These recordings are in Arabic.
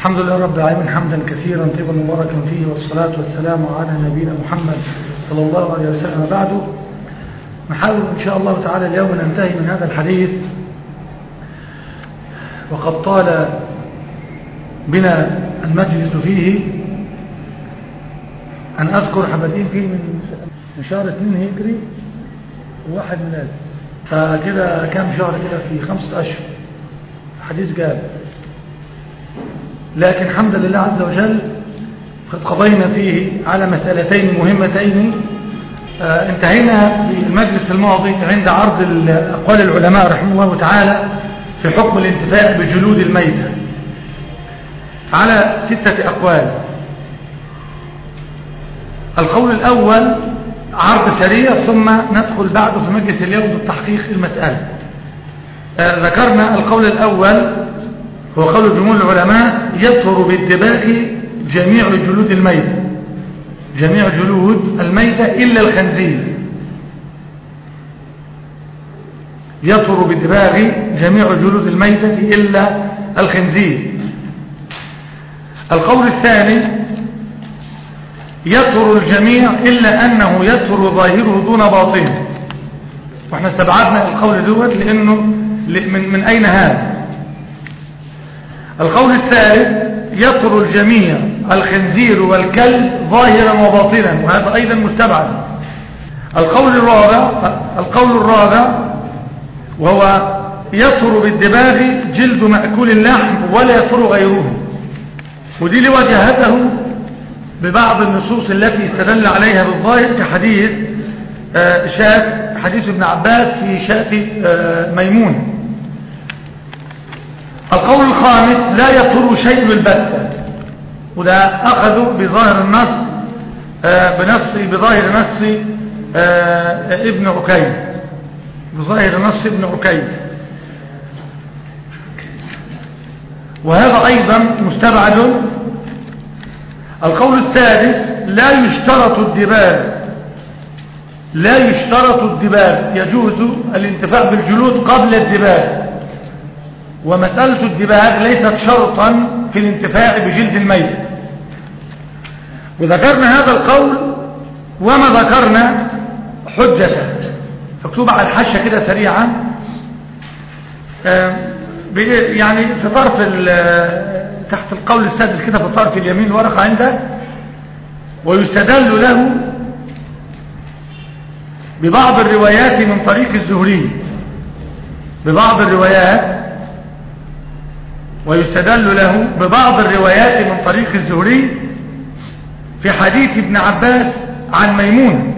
الحمد لله رب العالمين حمدا كثيرا طيبا مباركا فيه، والصلاة والسلام على نبينا محمد صلى الله عليه وسلم. بعد نحاول إن شاء الله تعالى اليوم ننتهي من هذا الحديث، وقد طال بنا المجلس فيه. أن أذكر حبتين فيه من شهر 2 هجري وواحد ميلادي، فكده كام شهر كده؟ في 5 أشهر حديث جاب. لكن الحمد لله عز وجل قد قضينا فيه على مسألتين مهمتين. انتهينا في المجلس الماضي عند عرض أقوال العلماء رحمه الله تعالى في حكم الانتفاع بجلود الميتة على 6 أقوال. القول الأول عرض سريع، ثم ندخل بعده في مجلس اليوم بالتحقيق المسألة. ذكرنا القول الأول هو قول جمهور العلماء: يطهر بالدباغ جميع جلود الميتة، جميع جلود الميتة إلا الخنزير. يطهر بالدباغ جميع جلود الميتة إلا الخنزير. القول الثاني: يطهر الجميع إلا أنه يطهر ظاهره دون باطنه. واحنا استبعدنا القول دوت لأنه من أين هذا؟ القول الثالث: يطهر الجميع الخنزير والكلب ظاهرا وباطنا، وهذا أيضا مستبعد. القول الرابع وهو يطهر بالدباغ جلد مأكول اللحم ولا يطهر غيره، ودي لوجهته ببعض النصوص التي استدل عليها بالظاهر كحديث حديث ابن عباس في شاة ميمون. القول الخامس: لا يطهر شيء البتة، وده أخذوا بظاهر النص بظاهر نص ابن عكيد، بظاهر نص ابن عكيد، وهذا أيضا مستبعد. القول السادس: لا يشترط الدباغ، يجوز الانتفاع بالجلود قبل الدباغ، ومسألة الدباغ ليست شرطا في الانتفاع بجلد الميت. وذكرنا هذا القول وما ذكرنا حجته، مكتوب على الحاشية كده سريعا، يعني في طرف تحت القول السادس كده في الطرف اليمين ورقة عنده. ويستدل له ببعض الروايات من طريق الزهري، ويستدل له ببعض الروايات من طريق الزهري في حديث ابن عباس عن ميمون.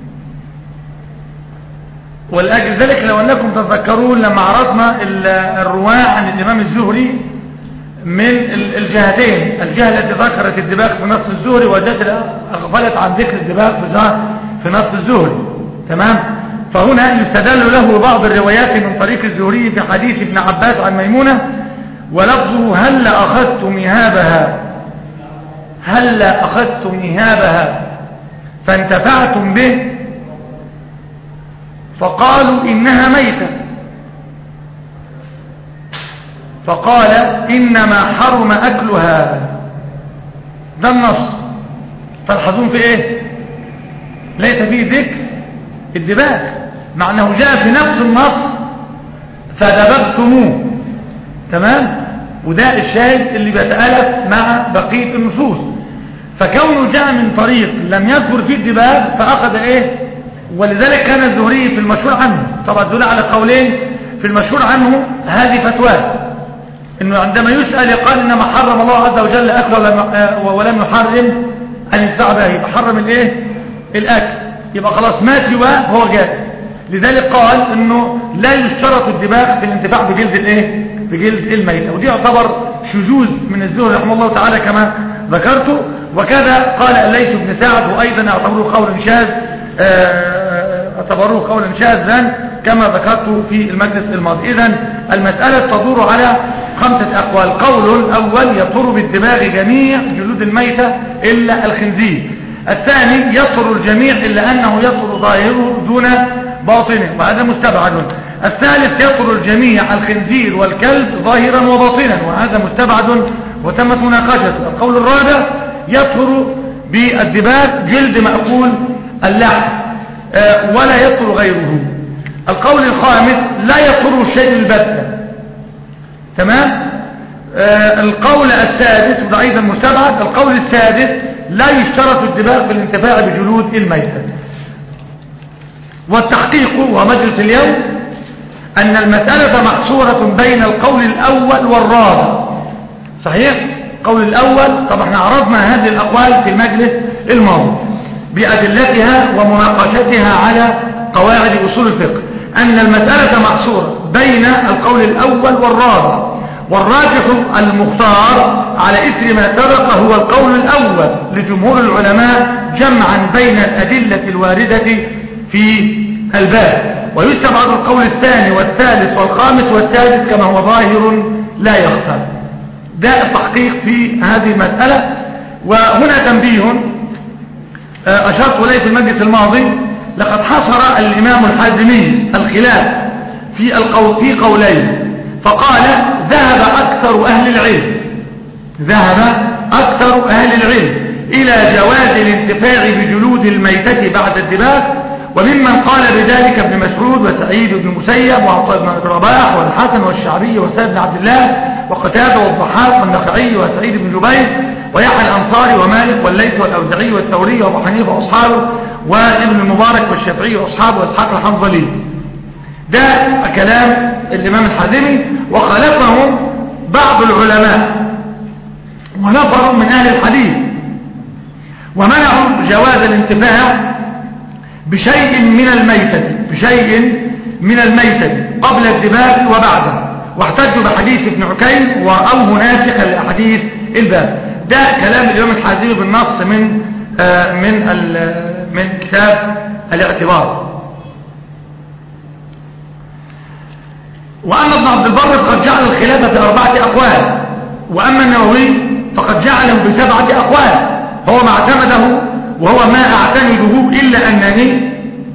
ولأجل ذلك لو أنكم تذكرون لما عرضنا الرواة عن الإمام الزهري من الجهتين، الجهة التي ذكرت الدباغ في نص الزهري والتي أغفلت عن ذكر الدباغ في نص الزهري، تمام؟ فهنا يستدل له بعض الروايات من طريق الزهري في حديث ابن عباس عن ميمونة، ولفظه: هل أخذتم إهابها فانتفعتم به فقالوا إنها ميتة، فقال: إنما حرم أكلها. ده النص. تلحظون في إيه؟ ليس فيه ذكر الدباغ، مع أنه جاء في نفس النص فدبغتموه، تمام؟ وده الشاهد اللي بيتألف مع بقية النصوص. فكونه جاء من طريق لم يذكر فيه الدباغ فأخذ إيه؟ ولذلك كان الزهري في المشهور عنه، طبعا دول على قولين في المشهور عنه هذه فتواه، انه عندما يسأل يقال انما حرم الله عز وجل اكله ولم يحرم ان يدفع به، يبقى حرم الايه؟ الاكل، يبقى خلاص ما سواه هو جائز. لذلك قال انه لا يشترط الدباغ في الانتفاع بجلد الايه؟ بجلد الميتة، ودي يعتبر شذوذ من الزهري رحمه الله تعالى كما ذكرته. وكذا قال الليث بن سعد، وايضا اعتبروه قولا شاذا كما ذكرت في المجلس الماضي. اذن المسألة تدور على 5 أقوال. القول الأول: يطهر بالدباغ جميع جلود الميتة إلا الخنزير. الثاني: يطهر الجميع إلا أنه يطهر ظاهره دون باطنه، وهذا مستبعد. الثالث: يطهر الجميع الخنزير والكلب ظاهرا وباطنا، وهذا مستبعد وتمت مناقشته. القول الرابع يطهر بالدباغ جلد مأكول اللحم ولا يطهر غيره. القول الخامس لا يطهر الشيء البتة. تمام. القول السادس وده ايضا مستبعد. القول السادس لا يشترط الدباغ في الانتفاع بجلود الميتة. والتحقيق ومجلس اليوم أن المسألة محصورة بين القول الأول والرابع. صحيح؟ القول الأول طبعا احنا عرضنا هذه الأقوال في المجلس الماضي بأدلتها ومناقشتها على قواعد أصول الفقه. أن المسألة محصورة بين القول الأول والرابع، والراجح المختار على إثر ما سبق هو القول الأول لجمهور العلماء جمعا بين الأدلة الواردة في الباب. ويستبعد القول الثاني والثالث والخامس والسادس كما هو ظاهر لا يخفى. ده التحقيق في هذه المسألة. وهنا تنبيه أشرت إليه في المجلس الماضي. لقد حصر الإمام الحازمي الخلاف في قولين، فقال ذهب أكثر أهل العلم إلى جواز الانتفاع بجلود الميتة بعد الدباغ، وممن قال بذلك ابن مسعود وسعيد بن المسيب وعطاء بن رباح والحسن والشعبي وسعد بن عبد الله وقتادة والضحاك والنخعي وسعيد بن جبير ويحيى الأنصاري ومالك والليث والأوزعي والثوري وأبو حنيفة وأصحابه وابن المبارك والشافعي وأصحابه وإسحاق الحنظلي. ده كلام الإمام الحازمي. وخالفهم بعض العلماء ونفر من أهل الحديث ومنعوا جواز الانتفاع بشيء من الميتة قبل الدباغ وبعده، واحتجوا بحديث ابن عكيم وأوه ناسخا لأحاديث الباب. ده كلام الإمام الحازمي بالنص من كتاب الاعتبار. وأما ابن عبد البر فقد جعل الخلافة في 4 أقوال، وأما النووي فقد جعله ب7 أقوال. هو ما اعتمده وهو ما أعتمده إلا أنني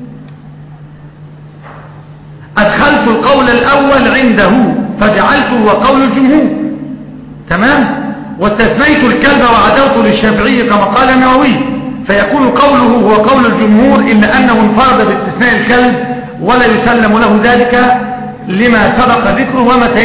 أدخلت القول الأول عنده فجعلته هو قول الجمهور. تمام. واستثنيت الكلب وعدوت للشافعي كما قال النووي، فيكون قوله هو قول الجمهور إلا أنه انفرد باستثناء الكلب ولا يسلم له ذلك لما سبق ذكره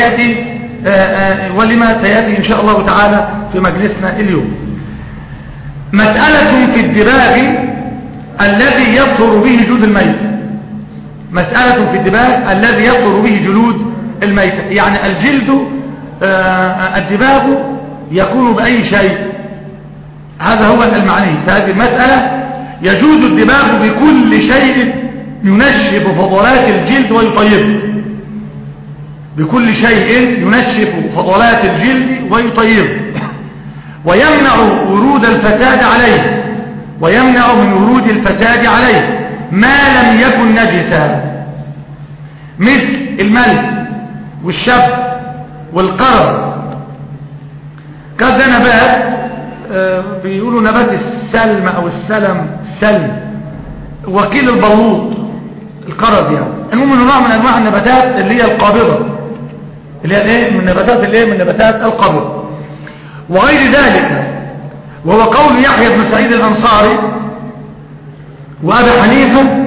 ولما سيأتي إن شاء الله تعالى في مجلسنا اليوم. مسألة في الدباغ الذي يطهر به جلود الميت. مسألة في الدباغ الذي يطهر به جلود الميت، يعني الجلد الدباغ يكون بأي شيء. هذا هو المعني في هذه المسألة. يجوز الدباغ بكل شيء ينشف فضلات الجلد ويطيبه، بكل شيء ينشف فضلات الجلد ويطيبه، ويمنع ورود الفساد عليه، ويمنع من ورود الفساد عليه ما لم يكن نجسا، مثل الملح والشب والقرب. كذا نبات بيقولوا نبات السلم او السلم، وكيل البلوط، القرب يعني. المهم نوع من انواع النباتات اللي هي القابضة، اللي هي ايه من نباتات القبض وغير ذلك. وهو قول يحيى بن سعيد الأنصاري وأبي حنيفة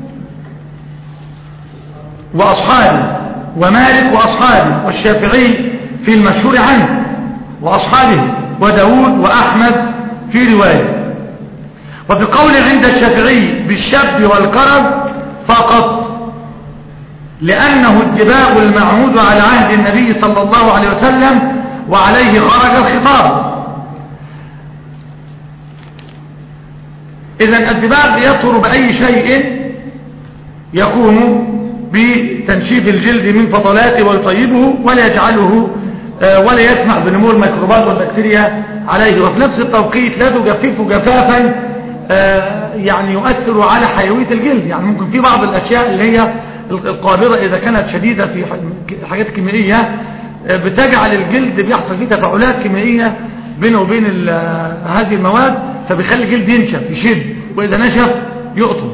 وأصحابه ومالك وأصحابه والشافعي في المشهور عنه وأصحابه وداود وأحمد في رواية. وفي قول عند الشافعي بالشب والقرب فقط، لأنه الدباغ المعهود على عهد النبي صلى الله عليه وسلم وعليه خرج الخطاب. إذن الدباغ يطهر بأي شيء يقوم بتنشيف الجلد من فضلاته ويطيبه ولا يجعله ولا يسمح بنمو الميكروبات والبكتيريا عليه، وفي نفس التوقيت لا تجففه جفافا يعني يؤثر على حيوية الجلد. يعني ممكن في بعض الأشياء اللي هي القابضة إذا كانت شديدة في حاجات كيميائية بتجعل الجلد بيحصل فيه تفاعلات كيميائية بينه وبين هذه المواد، فبيخلي الجلد ينشف يشد، وإذا نشف يقطم.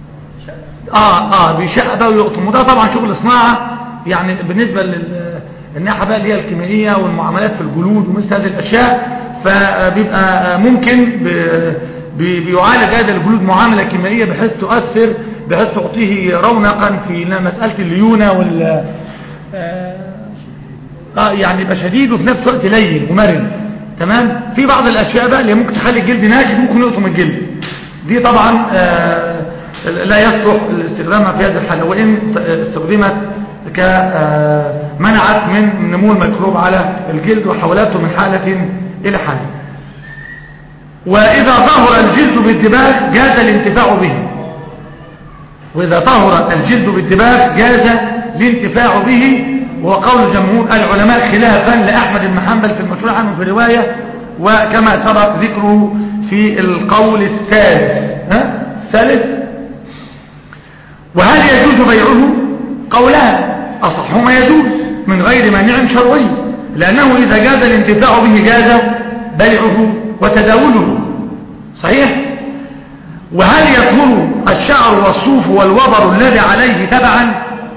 بيشق بقى ويقطم. وده طبعا شغل صناعة يعني بالنسبة الناحية بقى اللي هي الكيميائية والمعاملات في الجلود ومثل هذه الأشياء، فبيبقى ممكن بيعالج هذا الجلود معاملة كيميائية بحيث تؤثر، بحيث تعطيه رونقا في مسألة الليونة وال يعني يبقى شديد وفي نفس الوقت لين ومرن. تمام. في بعض الأشياء بقى اللي ممكن تخلي الجلد ناشف ممكن يقطم الجلد، دي طبعا لا يصلح استخدامها في هذه الحالة، وإن استخدمت كمنعت من نمو الميكروب على الجلد وحولته من حالة إلى حالة. وإذا ظهر الجلد بالدباغ جاز الانتفاع به، وإذا ظهر الجلد بالدباغ جاز الانتفاع به، وقول جمهور العلماء خلافا لأحمد بن حنبل في المشهور عنه في رواية، وكما سبق ذكره في القول الثالث. وهل يجوز بيعه؟ قولان، أصحهما يجوز من غير مانع شرعي، لأنه إذا جاز الانتفاع به جاز بيعه وتداوله. صحيح. وهل يطهر الشعر والصوف والوبر الذي عليه تبعا؟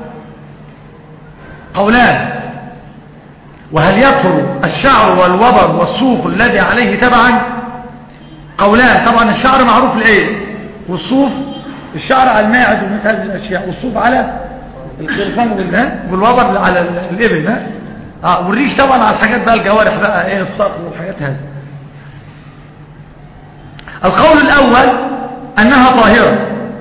قولان. وهل يطهر الشعر والوبر والصوف الذي عليه تبعا؟ قولان. طبعا الشعر معروف الايه، والصوف الشعر على الماعز ومثل هذه الاشياء، والصوف على الخرفان والوبر على الابل، والريش طبعا على الحاجات بقى الجوارح بقى ايه، الصقر والحاجات هذه. القول الاول انها طاهرة،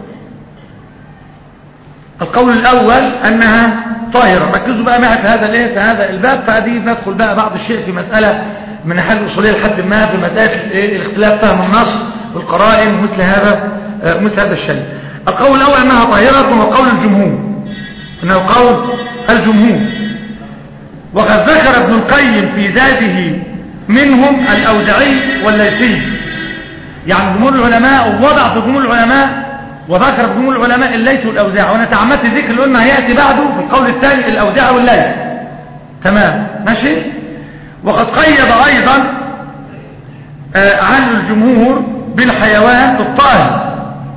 القول الاول انها طاهرة. ركزوا بقى معي في هذا الايه، في هذا الباب، فدي ندخل بقى بعض الشيء في مسألة من الناحية الأصولية لحد ما في مسألة الاختلاف فهم النص والقرائن ومثل هذا الشيء. القول الأول أنها طاهرة، وهو قول الجمهور، أنه قول الجمهور. وقد ذكر ابن القيم في ذاته منهم الأوزاعي والليثي، يعني جمهور العلماء، ووضع في جمهور العلماء وذكر في جمهور العلماء الليث والأوزاعي، وأنا تعمدت ذكر اللي قلنا هيأتي بعده في القول الثاني الأوزاعي والليث. تمام ماشي. وقد قيد أيضا عن الجمهور بالحيوان الطاهر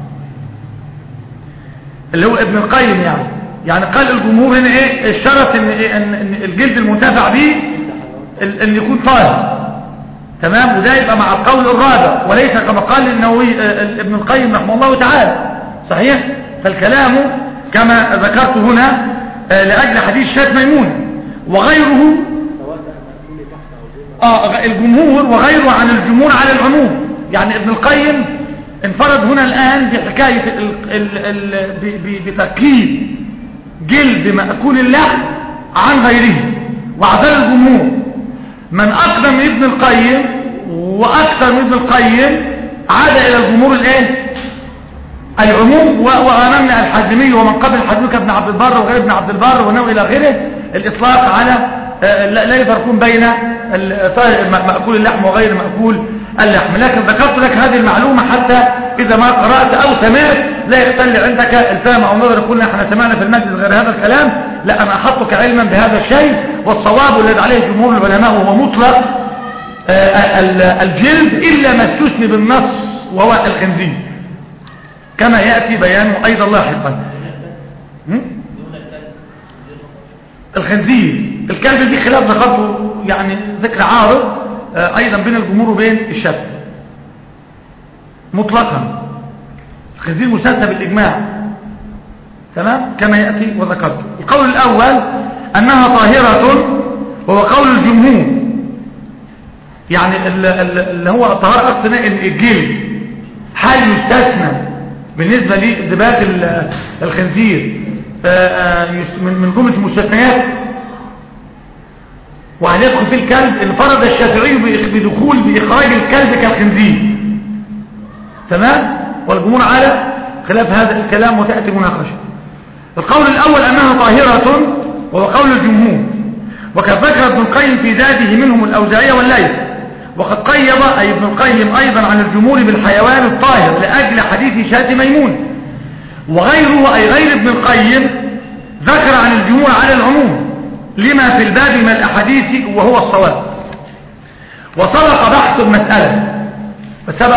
اللي هو ابن القيم، يعني قال الجمهور هنا ايه، اشترط ان الجلد المنتفع به ان يكون طاهر. تمام. وده يبقى مع القول الرابع، وليس كما قال النووي ابن القيم رحمه الله تعالى. صحيح. فالكلام كما ذكرت هنا لأجل حديث شاة ميمونة وغيره، الجمهور وغيره عن الجمهور على العموم. يعني ابن القيم انفرد هنا الآن بحكاية بتركيب جلد مأكول اللحم عن غيره، وعزل الجمهور. من أقدم من ابن القيم وأكثر من ابن القيم عاد إلى الجمهور الايه، العموم. وأمامنا الحازمي ومن قبل الحازمي كابن عبد البر وغير ابن عبد البر ونوع إلى غيره، الإطلاق على لا يفرقون بين مأكول اللحم وغير مأكول اللحم. لكن ذكرت لك هذه المعلومة حتى إذا ما قرأت أو سمعت لا يختل عندك الفهم أو نظر يقول احنا سمعنا في المجلس غير هذا الكلام. لا، أنا أحطك علما بهذا الشيء، والصواب الذي عليه جمهور العلماء وهو مطلق الجلد إلا ما استثني بالنص وهو الخنزير، كما يأتي بيانه أيضا لاحقا. الخنزير، الكلب دي خلاف ذكرته، يعني ذكر عارض أيضا بين الجمهور وبين الشافعي مطلقا. الخنزير مستثنى بالإجماع. تمام كما يأتي وذكرته. القول الأول أنها طاهرة، وهو قول الجمهور، يعني اللي هو الطهارة أقصد الجلد حال يستثنى بالنسبة لدباغ الخنزير من جملة المستثنيات. وهل يدخل في الكلب؟ انفرد الشافعي بدخول بإخراج الكلب كالخنزير. تمام. والجمهور على خلاف هذا الكلام وتأتي مناقشة. القول الأول أنها طاهرة، وهو قول الجمهور. وقد ذكر ابن القيم في ذاته منهم الأوزاعي والليث. وقد قيد أي ابن القيم أيضا عن الجمهور بالحيوان الطاهر لأجل حديث شاة ميمون. وغيره أي غير ابن القيم ذكر عن الجمهور على العموم لما في الباب من الأحاديث وهو الصواب. وسبق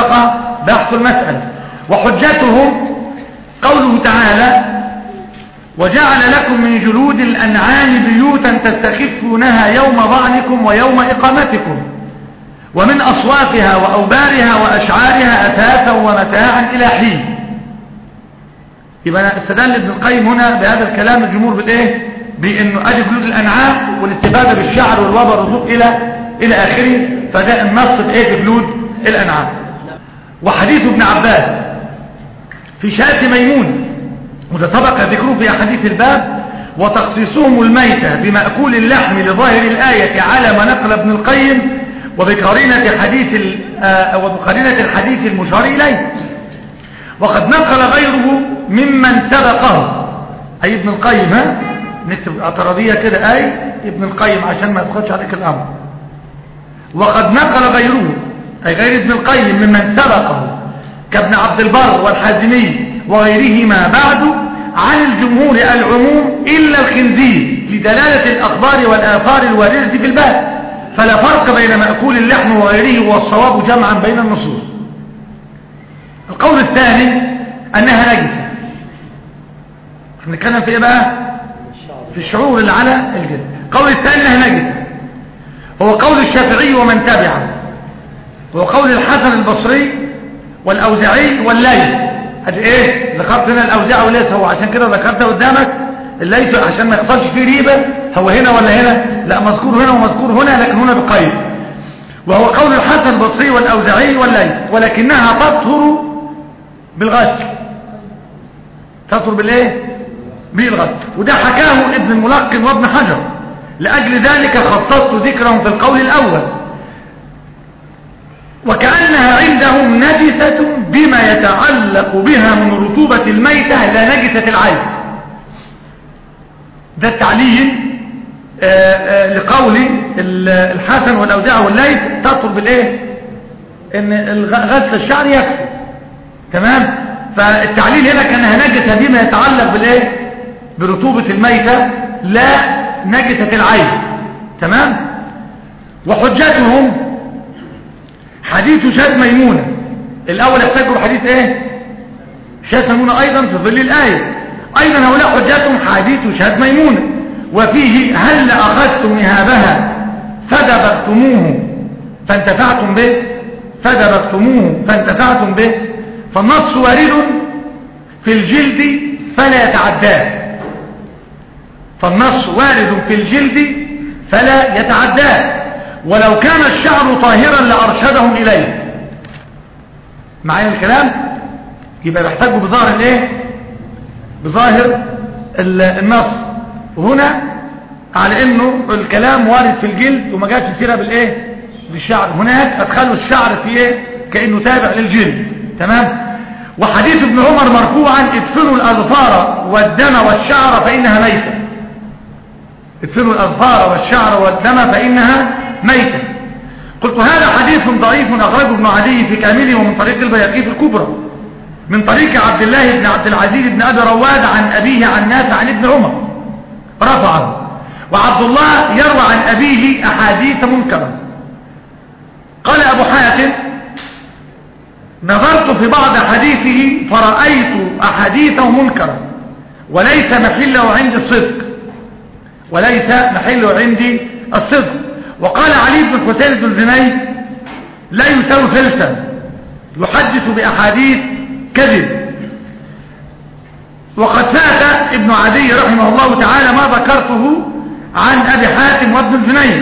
بحث المسألة وحجتهم قوله تعالى وجعل لكم من جلود الأنعام بيوتا تستخفونها يوم ظعنكم ويوم إقامتكم ومن أصوافها وأوبارها وأشعارها أثاثا ومتاعا إلى حين. يبقى استدل ابن القيم هنا بهذا الكلام الجمهور بالإيه؟ بأنه أدي جلود الأنعام والاستفادة بالشعر والوبر والرزق إلى آخره. فده النص بإيه؟ بجلود الأنعام. وحديث ابن عباس في شاة ميمون وتسبق ذكره في أحاديث الباب وتخصيصهم الميتة بمأكول اللحم لظاهر الآية على ما نقل ابن القيم وبقرينة الحديث المشار إليه. وقد نقل غيره ممن سبقه أي ابن القيم. نكتب اعتراضية كده أي ابن القيم عشان ما يسقطش عليك الأمر. وقد نقل غيره أي غير ابن القيم ممن سبقه كابن عبد البر والحازمي وغيرهما بعد عن الجمهور العموم إلا الخنزير لدلالة الأخبار والآثار الواردة في الباب، فلا فرق بين مأكول اللحم وغيره والصواب جمعا بين النصوص. القول الثاني أنها نجسة. نتكلم في إيه بقى؟ في الشعور اللي على الجلد. القول الثاني أنها نجسة هو قول الشافعي ومن تبعه، وهو قول الحسن البصري والأوزاعي والليث. ادي ايه؟ ذكرت هنا الأوزاعي والليث، هو عشان كده ذكرته قدامك الليث عشان ما يحصلش فيه ريبة هو هنا ولا هنا، لا مذكور هنا ومذكور هنا لكن هنا بقيد. وهو قول الحسن البصري والأوزاعي والليث، ولكنها تطهر بالغسل. تطهر بالايه؟ بالغسل. وده حكاه ابن الملقن وابن حجر، لأجل ذلك خصصت ذكرهم في القول الأول. وكأنها عندهم نجسة بما يتعلق بها من رطوبة الميتة لا نجسة العين. ده التعليل لقول الحسن والأوزاعي والليث تطهر بالايه؟ ان غسل الشعر يكفي. تمام؟ فالتعليل هنا كأنها نجسة بما يتعلق بالايه؟ برطوبة الميتة لا نجسة العين. تمام؟ وحجتهم حديث شاة ميمونة. الأول افتكروا حديث ايه؟ شاة ميمونة أيضا في ظل الآية. أيضا هؤلاء حجتهم حديث شاة ميمونة، وفيه هل أخذتم نهابها فدبغتموه فانتفعتم به، فدبغتموه فانتفعتم به. فالنص وارد في الجلد فلا يتعداه. فالنص وارد في الجلد فلا يتعداه، ولو كان الشعر طاهرا لأرشدهم إليه. معايا الكلام؟ يبقى بيحتاجوا بظاهر الايه؟ بظاهر النص هنا على انه الكلام وارد في الجلد وما جاتش سيره بالايه؟ بالشعر. هناك ادخلوا الشعر في ايه؟ كانه تابع للجلد. تمام؟ وحديث ابن عمر مرفوعا ادفنوا الاظفار والدم والشعر فانها ميته. ادفنوا الاظفار والشعر والدم فانها ميته. قلت هذا حديث ضعيف اخرجه ابن عدي في كامله ومن طريق البيهقي في الكبرى من طريق عبد الله بن عبد العزيز بن ابي رواد عن ابيه عن نافع عن ابن عمر رفعه. وعبد الله يروى عن ابيه احاديث منكره. قال ابو حاتم نظرت في بعض حديثه فرأيت احاديثه منكره وليس محله عندي الصدق، وليس محله عندي الصدق. وقال علي بن حسين بن زنيد لا يساوي فلسا يحدث بأحاديث كذب. وقد فات ابن عدي رحمه الله تعالى ما ذكرته عن أبي حاتم وابن زنيد.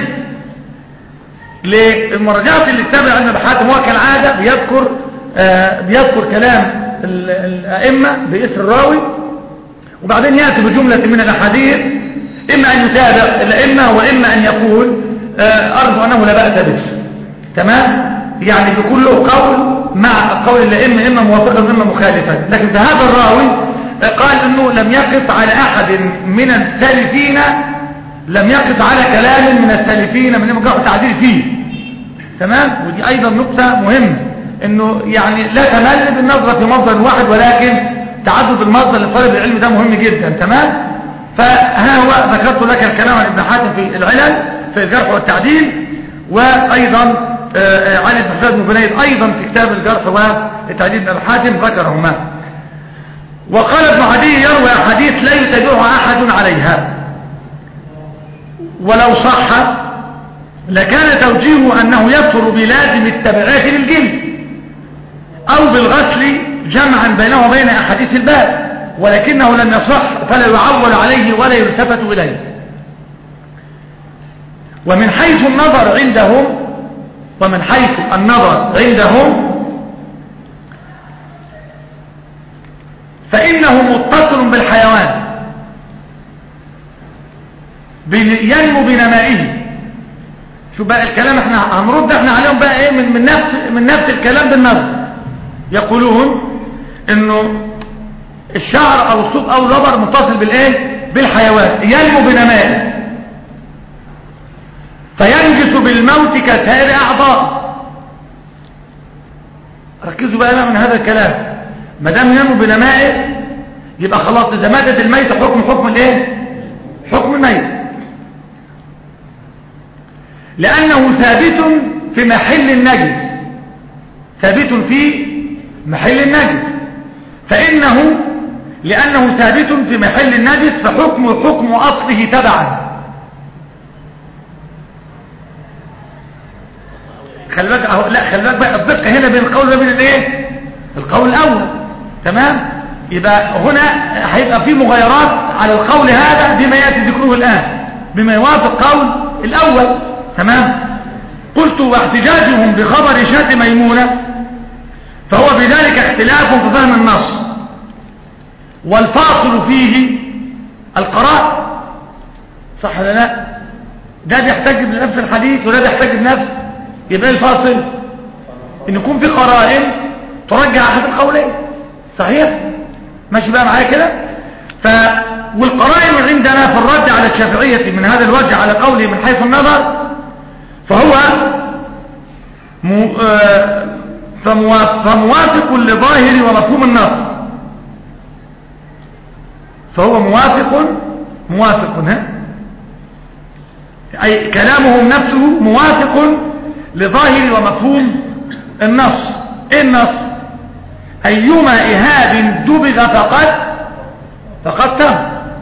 للمراجعات اللي اتبع عن أبي حاتم هو كالعادة بيذكر كلام الأئمة باسم الراوي وبعدين يأتي بجملة من الأحاديث إما أن يتابع الأئمة وإما أن يقول أرجو أنه لا بأس به. تمام؟ يعني بيكون له قول مع قول الأئمة إما موافقا إما مخالفا. لكن في هذا الراوي قال إنه لم يقف على أحد من السالفين، لم يقف على كلام من السالفين من مجرد التعديل فيه. تمام؟ ودي أيضا نقطة مهمة، إنه يعني لا تمل بالنظرة في مصدر واحد، ولكن تعدد المصدر لطالب العلم ده مهم جدا. تمام؟ فها هو ذكرت لك الكلام عن ابن حاتم في العلل في الجرح والتعديل، وأيضا علي بن حسين بن جنيد أيضا في كتاب الجرح والتعديل ابن حاتم ذكرهما. وقال ابن عدي يروي أحاديث لا يتبعها أحد عليها، ولو صح لكان توجيهه أنه يكثر بلازم التبعات للجلد أو بالغسل جمعا بينه وبين أحاديث الباب، ولكنه لم يصح فلا يعول عليه ولا يلتفت إليه. ومن حيث النظر عندهم فإنه متصل بالحيوان ينمو بنمائه. شو بقى الكلام، احنا هنرد عليهم بقى ايه من نفس الكلام بالنظر. يقولون انه الشعر او الصوف او الوبر متصل بالايه، بالحيوان ينمو بنمائه فينجس بالموت كسائر اعضاء. ركزوا بقى من هذا الكلام، ما دام ينمو بنمائه يبقى خلاص اذا ماتت الميت حكم الايه، حكم الميت، لانه ثابت في محل النجس، ثابت في محل النجس، فانه لانه ثابت في محل النجس حكم اصله تبعا. خلي بالك اهو، لا خلي بالك بقى الدقه هنا بين القول وبين الايه، القول الاول. تمام، يبقى هنا هيبقى في مغايرات على القول هذا بما ياتي ذكره الان، بما يوافق قول الاول. تمام. قلت واحتجاجهم بخبر شاة ميمونة فهو بذلك اختلاف في فهم النص، والفاصل فيه القراء. صح ولا لا؟ ده بيحتج بنفس الحديث وده بيحتج بنفس، يبقى الفاصل ان يكون في قرائن ترجع احد القولين. صحيح؟ ماشي بقى معايا كده؟ والقرائن عندنا في الرد على الشافعية من هذا الوجه على قوله من حيث النظر فهو فموافق لظاهر ومفهوم النص، فهو موافق أي كلامهم نفسه موافق لظاهر ومفهوم النص. إيه النص؟ أيما إهاب دبغ فقد تم.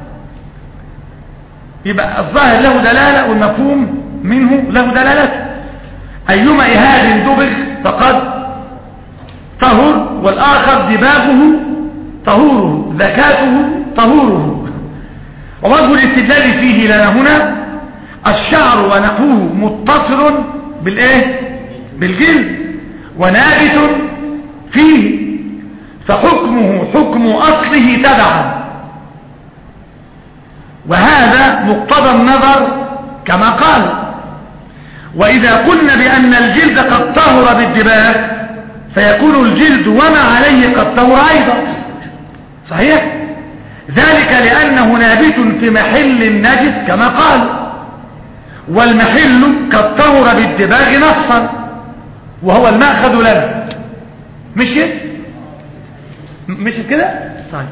يبقى الظاهر له دلالة والمفهوم منه له دلالته. أيما إهاب دبغ فقد طهر، والآخر دباغه طهوره، ذكاته طهوره. ووجه الاستدلال فيه لنا هنا الشعر ونحوه متصل بالايه، بالجلد ونابت فيه فحكمه حكم اصله تبعا، وهذا مقتضى النظر كما قال. واذا قلنا بان الجلد قد طهر بالدباغ فيكون الجلد وما عليه قد طهر ايضا. صحيح؟ ذلك لانه نابت في محل النجس كما قال، والمحل قد طهر بالدباغ نصا وهو المأخذ لنا. مشيت كده؟ طيب.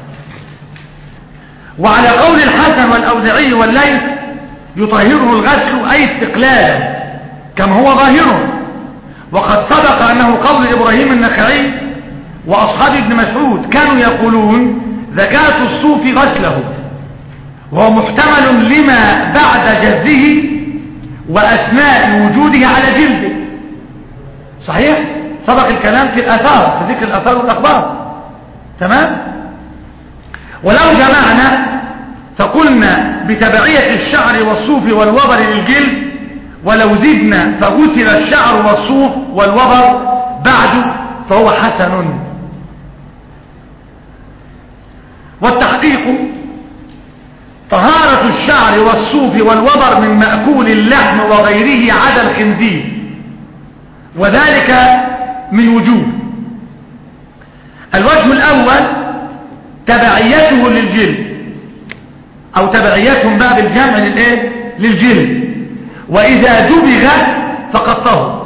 وعلى قول الحسن والأوزعي والليث يطهره الغسل أي استقلالا كما هو ظاهره، وقد سبق أنه قول إبراهيم النخعي وأصحاب ابن مسعود كانوا يقولون زكاة الصوف غسله، وهو محتمل لما بعد جزه وأثناء وجوده على جلده. صحيح؟ سبق الكلام في الآثار، في ذكر الآثار والأخبار. تمام؟ ولو جمعنا فقلنا بتبعية الشعر والصوف والوبر للجلد، ولو زدنا فغسل الشعر والصوف والوبر بعد فهو حسن. والتحقيق طهارة الشعر والصوف والوبر من مأكول اللحم وغيره عدا الخنزير، وذلك من وجوه. الوجه الأول تبعيته للجلد، أو تبعيتهم بقى بالجمع للجلد، وإذا دبغ فقد طهر.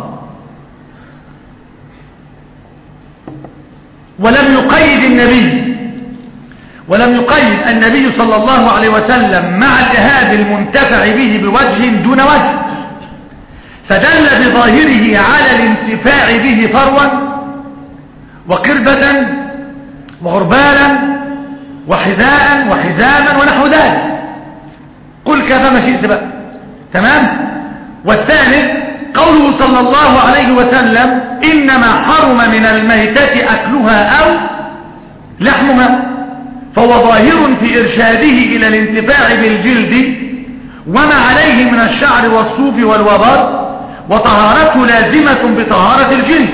ولم يقيد النبي صلى الله عليه وسلم مع الإهاب المنتفع به بوجه دون وجه، فدل بظاهره على الانتفاع به فروا وقربة وغربالا وحذاء وحزاما ونحو ذلك، قل كفما شئت بقى. تمام. والثالث قوله صلى الله عليه وسلم إنما حرم من الميتة أكلها أو لحمها، فهو ظاهر في إرشاده إلى الانتفاع بالجلد وما عليه من الشعر والصوف والوبر، وطهارته لازمة بطهارة الجلد.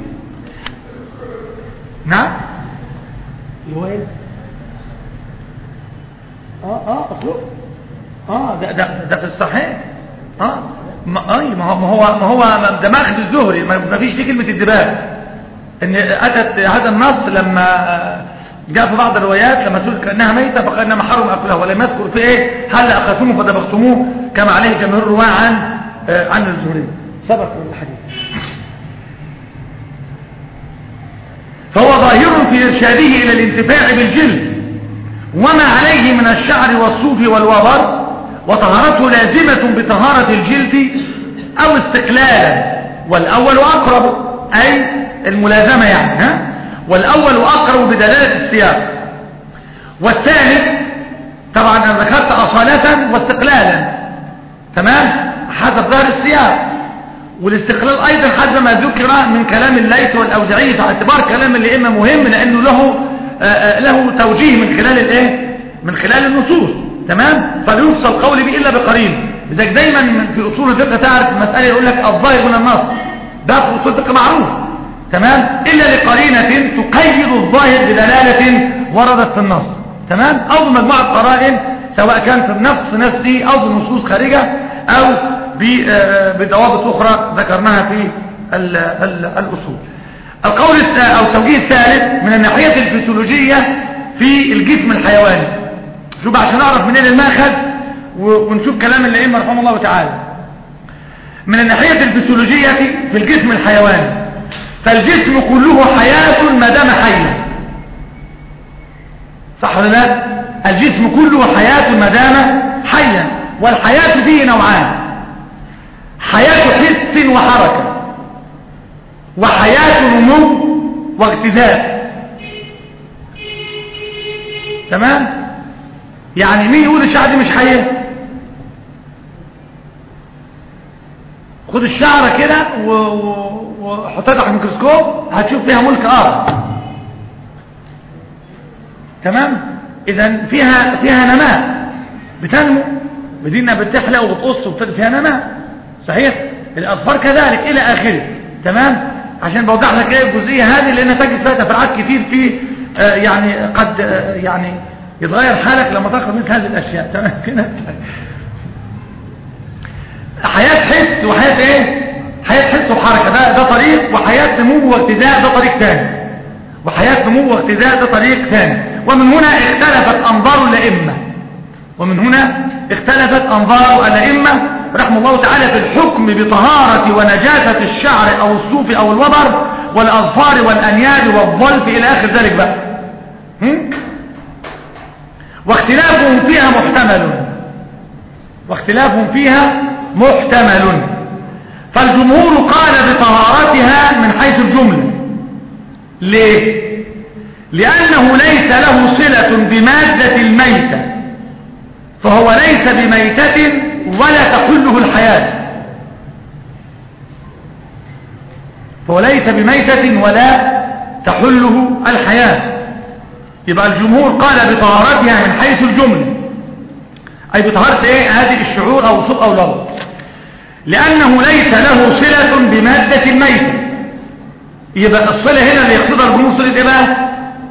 نعم. ده في الصحيح. ما هو ده ماخذ الزهري، ما فيش فيه كلمة الدباغ. ان اتت هذا النص لما جاء في بعض الروايات لما سئل كأنها ميتة فقال انما حرم اكلها، ولم يذكر في ايه هل اخذتموه فدبغتموه كما عليه جماهير الرواه عن الزهري. سبق الحديث. فهو ظاهر في ارشاده الى الانتفاع بالجلد وما عليه من الشعر والصوف والوبر، وطهارته لازمة بطهارة الجلد او استقلالا، والاول اقرب اي الملازمة يعني والاول اقرب بدلالة السياق. والثاني طبعا انا ذكرت اصالة واستقلالا، تمام، حسب ظاهر السياق. والاستقلال ايضا حسب ما ذكر من كلام الليث والاوزاعي، فاعتبار كلام الائمه مهم لانه له توجيه من خلال النصوص. تمام. فلا يفصل قولي به الا بقرينه. لذلك دايما في اصول الفقه تعرف المساله يقول لك الظاهر من النص، ده في اصول الفقه معروف. تمام. الا لقرينه تقيد الظاهر بدلاله وردت في النص. تمام. او بمجموعه قرائن سواء كان في النص نفسه او بنصوص خارجه او بضوابط اخرى ذكرناها في الاصول. القول او التوجيه الثالث من الناحيه الفسيولوجيه في الجسم الحيواني. شوف عشان نعرف منين الماخذ ونشوف كلام الائمه رحمه الله تعالى. من الناحيه الفسيولوجيه في الجسم الحيواني، فالجسم كله حياه ما دام حيا. صح ولا لا؟ الجسم كله حياه ما دام حيا، والحياه فيه نوعان: حياه حس وحركه، وحياه نمو واغتذاب. تمام. يعني مين يقول الشعر دي مش حيه؟ خد الشعره كده وحطها تحت الميكروسكوب هتشوف فيها ملك اخر. تمام. اذا فيها نماء، بتنمو، بدينا بتحلق وبتقص فيها نماء. صحيح. الاظفار كذلك الى اخره. تمام. عشان بوضح لك ايه الجزئيه هذه، لان تجد فيها تفرعات كتير في يعني قد يعني يتغير حالك لما تاخذ مثل هذه الاشياء. تمام كده. حياه حس وحياه ايه؟ حياه حس وحركه، ده طريق، وحياه نمو واغتذاء ده طريق ثاني، وحياه نمو واغتذاء ده طريق ثاني. ومن هنا اختلفت انظار الائمه رحمه الله تعالى في الحكم بطهارة ونجاسة الشعر او الصوف او الوبر والاظفار والانياب والظلف الى اخر ذلك بقى. واختلافهم فيها محتمل. فالجمهور قال بطهارتها من حيث الجملة. ليه؟ لأنه ليس له صلة بمادة الميتة، فهو ليس بميتة ولا تحله الحياة. يبقى الجمهور قال بطهارتها من حيث الجملة، أي بطهارة ايه؟ هذه الشعور او الصوت او اللفظ، لأنه ليس له صلة بمادة الميتة. يبقى الصلة هنا اللي يقصدها الجمهور صلة ايه بقى؟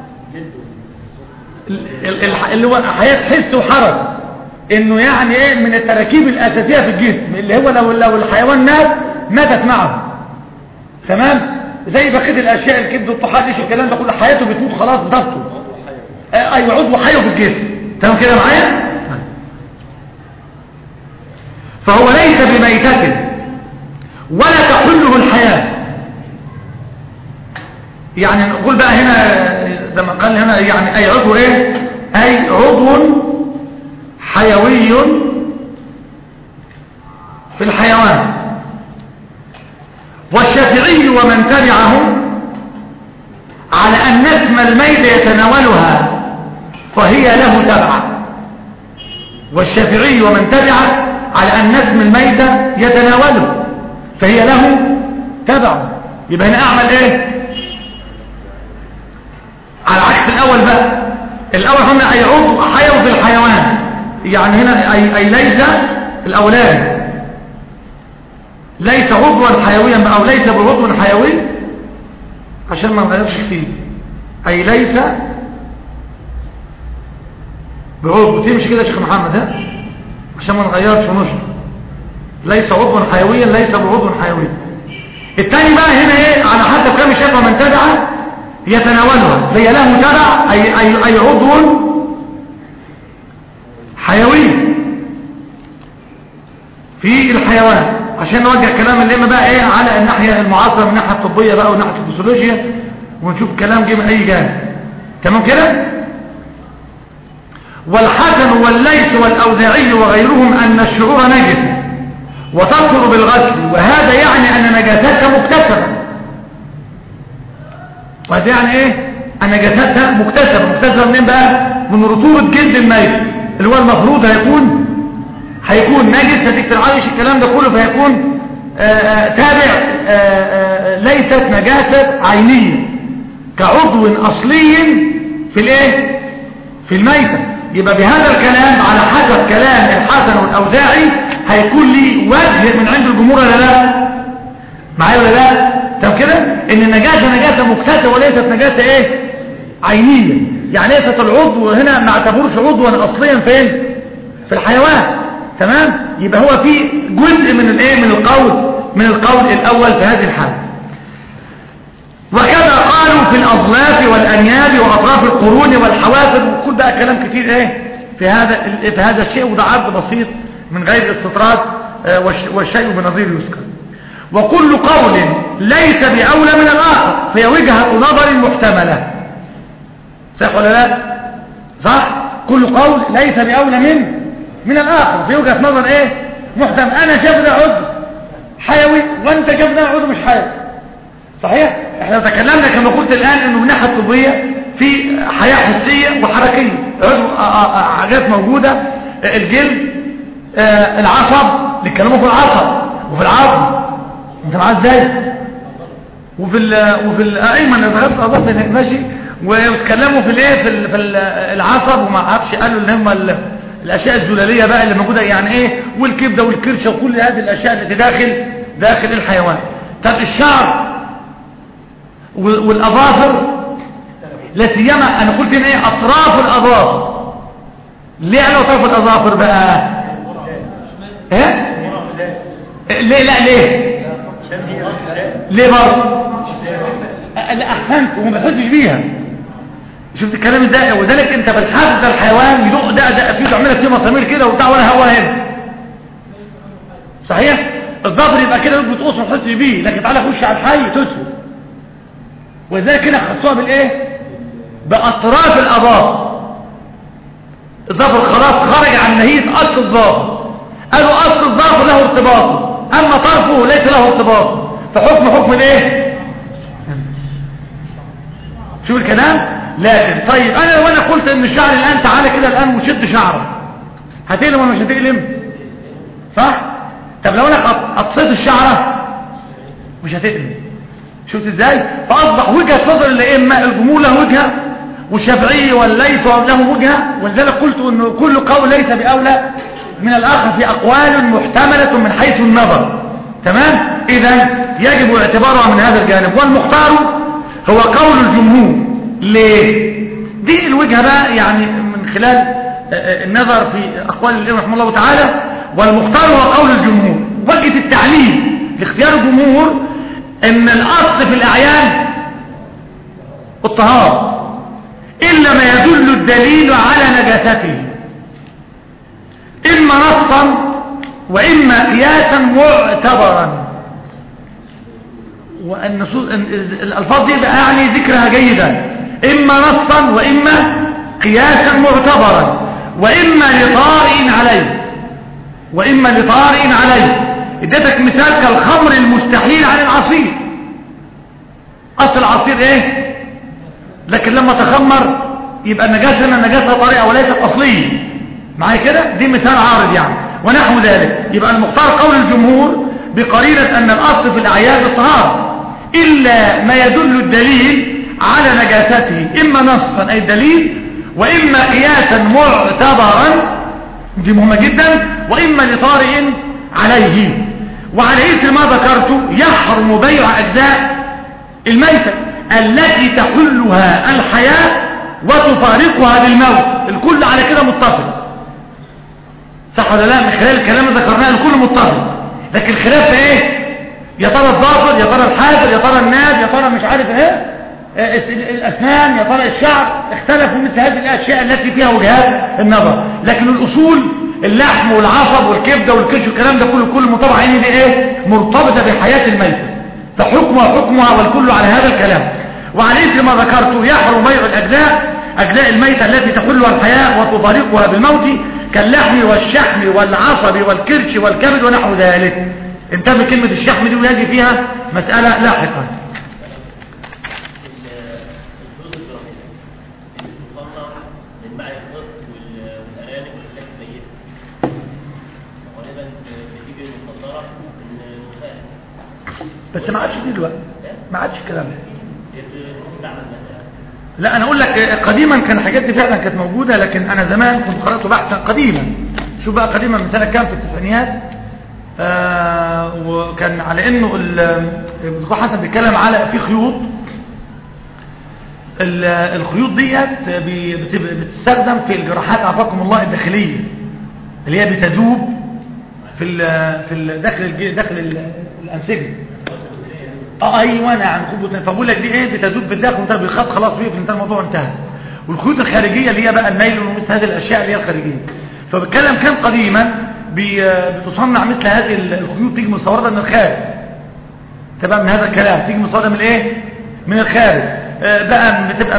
اللي هو حياة حس وحركة، انه يعني ايه من التراكيب الاساسية في الجسم، اللي هو لو الحيوان ماتت معه. تمام. زي بقية الاشياء، الكبد والطحال ايش الكلام ده كله، حياته بتموت خلاص بضبطه. ايوه عضو حي في الجسم. تمام كده معايا؟ فهو ليس بميتة ولا تحله الحياة. يعني نقول بقى هنا زي ما قال هنا يعني اي عضو ايه؟ اي عضو حيوي في الحيوان. والشافعي ومن تبعه على أن اسم الميت يتناولها فهي له تبعة. والشافعي ومن تبعه على أن اسم الميتة يتناوله، فهي له تبعه. يبقى هنا أعمل إيه؟ على عكس الأول بقى. الأول هنا أي عضو حيوي في الحيوان، يعني هنا أي ليس الأولاد ليس عضوا حيويا بقى، أو ليس بعضو حيوي، عشان ما نغيرش كتير. أي ليس بعضو، تمشي كده يا شيخ محمد، ها، عشان ما نغيرش ونشر. ليس عضوا حيويا، ليس بعضو حيوي. الثاني بقى هنا ايه؟ على حسب كم الشيخ ومن تبعه يتناولها، فهي له تبع أي عضو حيوي في الحيوان، عشان نوجه كلام اللي بقى ايه على الناحية المعاصرة من الناحية الطبية بقى وناحية الفسيولوجيا، ونشوف كلام جه من اي جانب. تمام كده؟ والحسن والليث والأوزاعي وغيرهم أن الشعور نجس وتطهر بالغسل، وهذا يعني أن نجاستها مكتسبة. وهذا يعني ايه؟ أن نجاستها مكتسبة منين بقى؟ من رطوبة جلد الميت، اللي هو المفروض هيكون نجس نتيجة العيش الكلام ده كله، فيكون تابع ليست نجاسة عينية كعضو أصلي في الايه؟ في الميتة. يبقى بهذا الكلام على حسب كلام الحسن والأوزاعي هيكون لي وجه من عند الجمهور ولا لا؟ معايا ولا لا؟ طب كده ان النجاسة نجاسة مكتسبة وليست نجاسة ايه؟ عينية. يعني ليست العضو هنا ما اعتبروش عضوا اصليا فين؟ في الحيوان. تمام؟ يبقى هو في جزء من الايه؟ من القول الاول في هذه الحالة. وكذا قالوا في الأظلاف والأنياب وأطراف القرون والحوافر، وكل بقى كلام كتير ايه في هذا الشيء، وده عرض بسيط من غير استطراد، والشيء بنظير يذكر. وكل قول ليس بأولى من الآخر فهي وجهة نظر محتملة. صح ولا لا؟ صح؟ كل قول ليس بأولى من الآخر في وجهة نظر ايه محتمل. أنا شايف ده عضو حيوي وأنت شايف ده عضو مش حيوي. صحيح؟ احنا تكلمنا كما قلت الآن انه من الناحية الطبية في حياة حسية وحركية، حاجات موجودة، الجلد، العصب، نتكلموا في العصب وفي العظم، انت معاه ازاي؟ وفي الايمن اتغطى اضافه ماشي، ويتكلموا في الايه في العصب، وما اعرفش قالوا ان هم الاشياء الزلاليه بقى اللي موجوده يعني ايه، والكبده والكرشه وكل هذه الاشياء التي داخل الحيوان. طب الشعر والاظافر لا سيما، انا قلت ان ايه اطراف الاظافر. ليه على اطراف الاظافر بقى؟ ايه ليه؟ لا ليه برضه؟ لا احسنت، وما بحسش بيها. شفت الكلام ده؟ وذلك انت بالحافظ الحيوان يدق ده فيه، تعملها فيه مسامير كده وبتاع ولا هوا هنا. صحيح؟ الظافر يبقى كده بتقص ما تحسش بيه، لكن تعالى خش على الحي تسود. وذلك هنا خصوها بالايه؟ باطراف الاظافر. الظافر خلاص خرج عن نهايه اصل الظافر، قالوا اصل الظافر له ارتباط، اما طرفه ليس له ارتباط، فحكم الايه؟ شوف الكلام. لكن طيب انا لو انا قلت ان الشعر الان تعالى كده الان وشد شعره، هتقلم ولا مش هتقلم؟ صح؟ طب لو انا قصيت الشعره مش هتقلم. شفت ازاي؟ فاصبح وجهه نظر الائمه الجمهور له وجهه، والشافعي والليث له وجهه، ولذلك قلت انه كل قول ليس باولى من الاخر في اقوال محتمله من حيث النظر. تمام؟ اذا يجب اعتبارها من هذا الجانب. والمختار هو قول الجمهور. ليه؟ دي الوجهه بقى يعني من خلال النظر في اقوال الائمه رحمه الله تعالى. والمختار هو قول الجمهور. وجهه التعليل لاختيار الجمهور ان الاصل في الاعيان الطهارة الا ما يدل الدليل على نجاسته، اما نصا واما قياسا معتبرا. الالفاظ دي يعني ذكرها جيدا، اما نصا واما قياسا معتبرا واما لطارئ عليه. اديتك مثال كالخمر المستحيل عن العصير. اصل العصير ايه؟ لكن لما تخمر يبقى النجاسة هنا نجاسة طارئة وليست أصلية معايا كده، دي مثال عارض يعني. ونحو ذلك يبقى المختار قول الجمهور بقرينة أن الأصل في الأعياد الطهارة إلا ما يدل الدليل على نجاسته إما نصا أي دليل، وإما قياسا معتبرا دي مهمة جدا، وإما لطارئ عليه. وعلى إثر ما ذكرت يحرم بيع أجزاء الميتة التي تحلها الحياة وتفارقها بالموت. الكل على كده متفق صح ولا لا؟ من خلال الكلام اللي ذكرناه الكل متفق، لكن الخلاف في ايه؟ يا ترى الظافر، يا ترى الحاجر، يا ترى الناب، يا ترى مش عارف ايه الاسنان، يا ترى الشعر. اختلفوا مثل هذه الاشياء التي فيها وجهات النظر، لكن الاصول اللحم والعصب والكبده والكرش والكلام ده كله مطابق عيني دي ايه؟ مرتبطه بحياه الميت، فحكمها والكل على هذا الكلام. وعلى اثر ما ذكرت يحرم بيع اجزاء الميتة التي تحلها الحياة وتفارقها بالموت كاللحم والشحم والعصب والكرش والكبد ونحو ذلك. انتبه كلمة الشحم دي ويجي فيها مسألة لاحقا. بس ما عادش دي دلوقتي، ما عادش الكلام ده. لا انا اقول لك قديما كان الحاجات دي فعلا كانت موجودة، لكن انا زمان كنت قرأت بحثا قديما. شوف بقى قديما من سنة كام؟ في التسعينيات. وكان على انه الدكتور حسن بيتكلم على في خيوط، الخيوط ديت بتستخدم في الجراحات عافاكم الله الداخلية، اللي هي بتذوب في داخل الانسجه. ايوه يعني فبقول لك دي ايه؟ بتذوب بالداخل وانت بالخط خلاص في انتهى الموضوع انتهى. والخيوط الخارجيه اللي هي بقى النايلون ومثل هذه الاشياء اللي هي الخارجيه. فبتكلم كان قديما بتصنع مثل هذه الخيوط تيجي مستورده من الخارج. تبقى من هذا الكلام تيجي مستورده من ايه؟ من الخارج. بقى بتبقى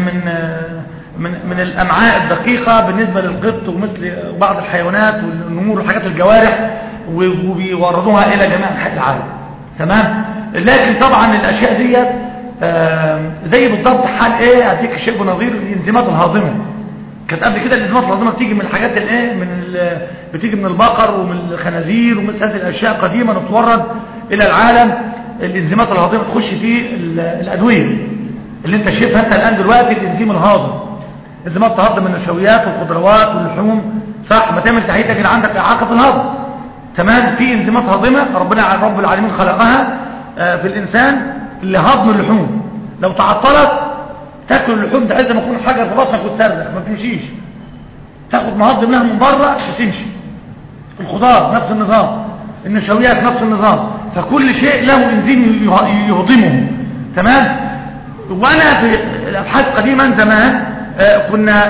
من الامعاء الدقيقه بالنسبه للقط ومثل بعض الحيوانات والنمور وحاجات الجوارح، وبيوردوها الى جميع انحاء العالم. تمام. لكن طبعا الاشياء ديت زي بالضبط حال ايه؟ اديك شيء بنظير الانزيمات الهاضمه. كانت قبل كده الانزيمات الهاضمه بتيجي من الحاجات الايه؟ بتيجي من البقر ومن الخنازير ومثل هذه الاشياء قديما وتورد الى العالم. الانزيمات الهاضمه تخش في الادويه اللي انت شايفها انت الان دلوقتي. الانزيم الهاضم انزيمات تهضم من النشويات والخضروات واللحوم صح. ما تعمل تحليل تجد عندك اعاقه في الهضم. تمام. في انزيمات هاضمه رب العالمين خلقها في الانسان لهضم اللحوم. لو تعطلت تاكل اللحوم ده لازم يكون حاجه في بطنك وتسرح ما تمشيش، تاخد مهضم لها من بره وتمشي. الخضار نفس النظام، النشويات نفس النظام. فكل شيء له انزيم يهضمه. تمام. وانا في الابحاث قديما زمان كنا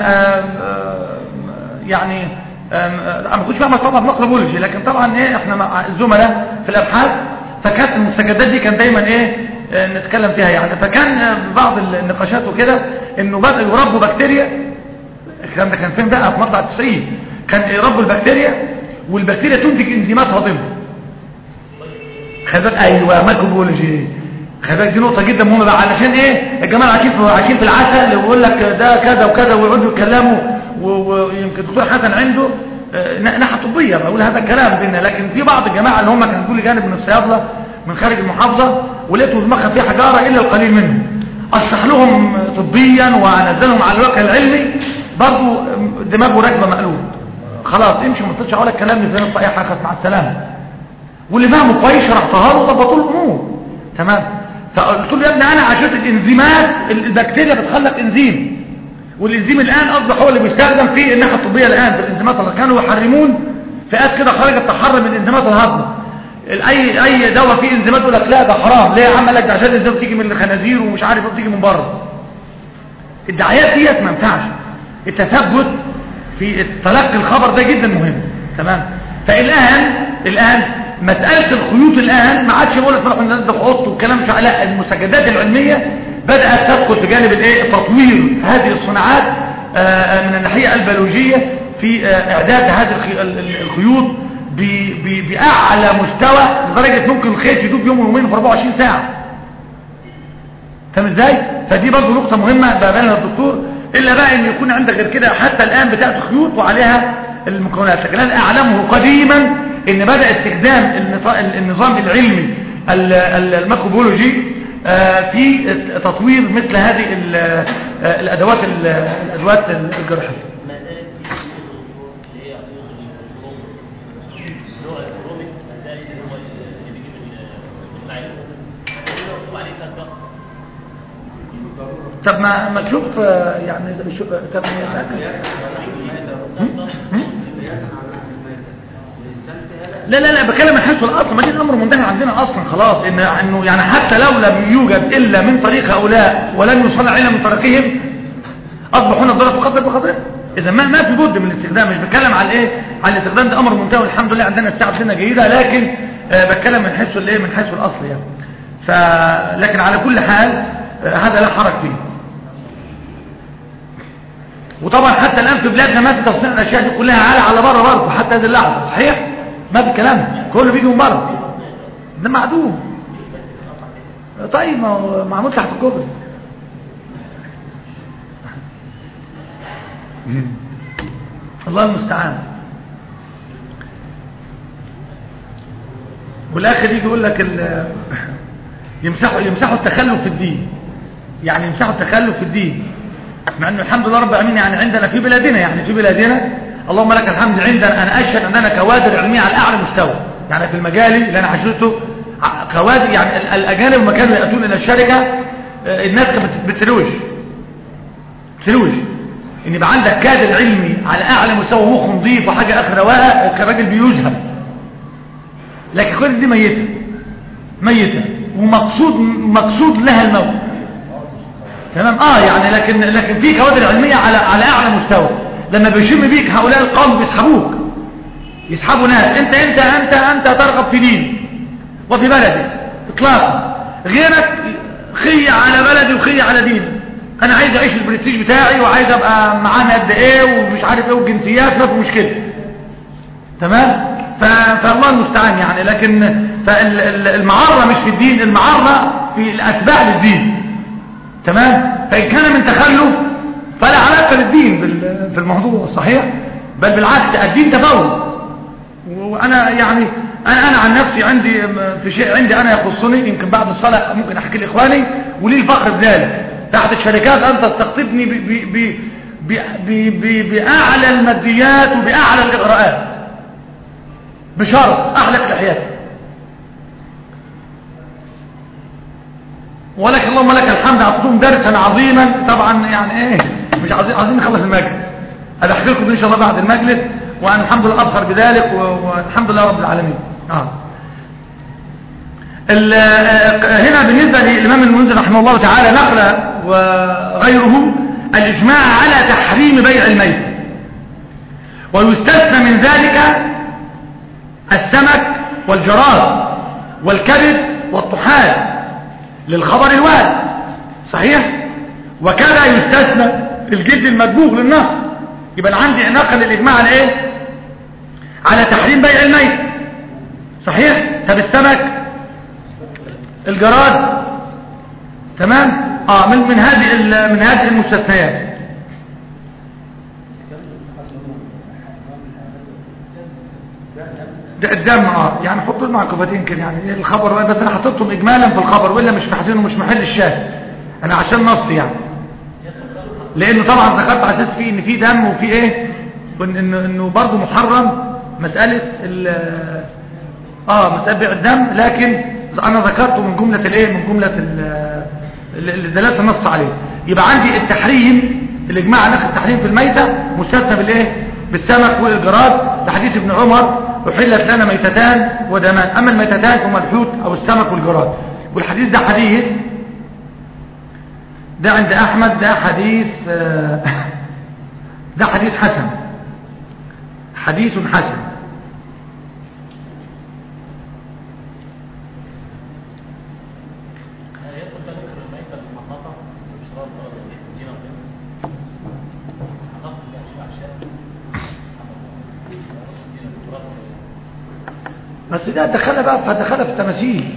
يعني ما كنتش بعمل طبعا ميكروبيولوجي، لكن طبعا ايه احنا مع الزملاء في الابحاث، فكانت المستجدات دي كان دايما ايه نتكلم فيها يعني. فكان بعض النقاشات وكده انه بدأوا يربوا بكتيريا. الكلام ده كان فين بقى؟ في مطلع 90 كان يربوا البكتيريا، والبكتيريا تنتج انزيمات هاضمه. خذت ايوه ميكروبيولوجي. خذت دي نقطه جدا مهمه بقى، علشان ايه الجماعه عايشين في العسل ويقول لك ده كذا وكذا ويقعدوا يتكلموا. ويمكن الدكتور حسن عنده ناحيه طبيه بقول هذا الكلام بينا، لكن في بعض الجماعه اللي هم كانوا كل جانب من الصيادله من خارج المحافظه ولقيتوا دماغها فيها حجاره الا القليل منهم. اشرح لهم طبيا وانزلهم على الواقع العلمي برضه دماغه راكبه مقلوب. خلاص امشي ما تطلعش على الكلام اللي زي اي حاجه مع السلامه. واللي فهمه كويس شرحتها له وظبطوا له الامور. تمام. فقلت له يا ابني انا عشان الانزيمات البكتيريا بتخلق انزيم، والانزيم الان اصبح هو اللي بيستخدم في الناحيه الطبيه الان في الانزيمات اللي كانوا يحرمون فئات كده خرجت تحرم من الانزيمات الهضمه. اي دواء فيه انزيمات يقول لك لا ده حرام. ليه يا عم؟ قال لك ده عشان الانزيم بتيجي من الخنازير ومش عارف بتيجي من بره. الدعايات ديت ما ينفعش. التثبت في تلقي الخبر ده جدا مهم. تمام. فالان مساله الخيوط الان ما عادش بقول لك نروح ننزل خط والكلام مش. لا المستجدات العلميه بدات تدخل في جانب الايه؟ تطوير هذه الصناعات من الناحيه البيولوجيه في اعداد هذه الخيوط باعلى مستوى لدرجه ممكن الخيط يدوب يوم ويومين في 24 ساعه. فاهم ازاي؟ فدي برضه نقطه مهمه بقى الدكتور الا بقى ان يكون عندك غير كده حتى الان بتاعت خيوط وعليها المكونات. لكن انا اعلمه قديما ان بدأ استخدام النظام العلمي الميكروبيولوجي في تطوير مثل هذه الادوات الجراحيه. طب ما تشوف يعني طب لا بكلم الحس والاصل، ما دي الامر منتهي عندنا اصلا خلاص، انه يعني حتى لو لم يوجد الا من طريق هؤلاء ولم يصنع الا من طريقهم اصبحوا هنا الضرر بقدر بقدر. اذا ما في بد من الاستخدام. مش بتكلم على ايه، على الاستخدام، ده امر منتهي والحمد لله عندنا الساعه سنه جيده، لكن بتكلم من حيث الايه، من حيث الاصل يعني. لكن على كل حال هذا لا حرج فيه. وطبعا حتى الان في بلادنا ما في تصنيع الاشياء دي كلها على بره برضه حتى هذه اللحظه، صحيح؟ ما في كلام، كله بيجي من بره، ده معدوم. طيب ما هو معمول تحت الكوبري. الله المستعان. والاخر يجي يقول لك يمسحوا التخلف في الدين، يعني يمسحوا التخلف في الدين، مع انه الحمد لله رب العالمين يعني عندنا في بلادنا، يعني في بلادنا اللهم لك الحمد، عندنا انا اشهد اننا كوادر علميه على اعلى مستوى، يعني في المجال اللي انا عشرته كوادر، يعني الاجانب لما كانوا ياتون الى الشركه الناس كانت بتروج ان يبقى عندك كادر علمي على اعلى مستوى، مخ نظيف وحاجه اخر رواقه كراجل بيزهق. لكن كل دي ميته ومقصود لها الموت، تمام. يعني لكن في كوادر علميه على اعلى مستوى، لما بيشم بيك هؤلاء القوم بيسحبوك، يسحبوا ناس. انت ترغب في دين وفي بلدك اطلاقا، غيرك خي على بلدي وخي على ديني، انا عايز اعيش البرستيج بتاعي وعايز ابقى معانا قد ايه ومش عارف ايه والجنسيات، ما في مشكله، تمام. فالله المستعان يعني. لكن المعره مش في الدين، المعره في الاتباع للدين، تمام. فان كان من تخلف فلا علاقه للدين في الموضوع، صحيح؟ بل بالعكس الدين تفاوت. وانا يعني انا عن نفسي عندي في شيء عندي انا يخصني، يمكن بعد الصلاه ممكن احكي لاخواني ولي الفخر بذلك. تحت الشركات انت تستقطبني باعلى الماديات وباعلى الاغراءات، بشرط احلق لحياتي. ولكن اللهم لك الحمد اعطيتهم درسا عظيما. طبعا يعني ايه، مش عايزين نخلص المجلس، انا احكي لكم ان شاء الله بعد المجلس، وانا الحمد لله ابخر بذلك والحمد لله رب العالمين. هنا بالنسبه للامام المنذر رحمه الله تعالى نقل وغيره الاجماع على تحريم بيع الميت، ويستثنى من ذلك السمك والجراد والكبد والطحال للخبر الوارد، صحيح؟ وكذا يستثنى الجلد المدبوغ للنص. يبقى أنا عندي نقل الإجماع على إيه؟ على تحريم بيع الميت، صحيح؟ طب السمك، الجراد، تمام؟ من هذه المستثنيات. الدم يعني حطوا مع كفتين كده، يعني الخبر بس انا حطيتهم اجمالا في الخبر، والا مش محتاجين ومش محل الشاهد انا عشان نص يعني، لانه طبعا ذكرت على اساس فيه ان في دم وفي ايه، انه برضه محرم مساله مساله بيع الدم. لكن انا ذكرته من جمله الايه، من جمله اللي دلالة النص عليه. يبقى عندي التحريم، الاجماع نقل التحريم في الميته مستثنى بالايه، بالسمك والجراد، لحديث ابن عمر أحلت لنا ميتتان ودمان. أما الميتتان هما الحوت أو السمك والجراد. والحديث ده حديث، ده عند أحمد، ده حديث ده حديث حسن، حديث حسن. بس ده دخلها بقى، فدخلها في التماثيل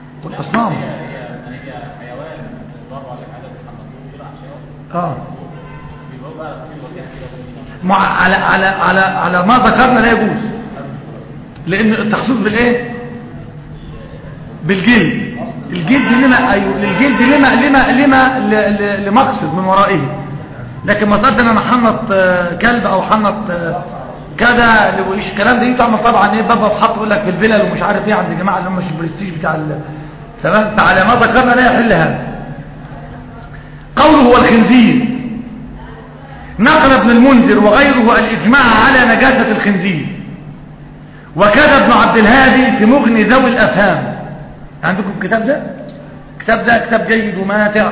والاصنام. هي حيوان بره على حاجه على ما ذكرنا لا يجوز، لان التخصيص بالايه؟ بالجلد. الجلد لما الجلد لما لمقصد من ورائه، لكن مسألة ان انا حنط كلب او حنط كذا الكلام ده تعمل طبعا ايه بابا في حط يقول لك في الفلل ومش عارف ايه عند الجماعه اللي هم البرستيج بتاع تمام. فعلى ما ذكرنا لا يحل هذا. قوله هو الخنزير، نقل ابن المنذر وغيره الإجماع على نجاسة الخنزير، وكذا ابن عبد الهادي في مغني ذوي الأفهام. عندكم الكتاب ده؟ كتاب جيد وماتع،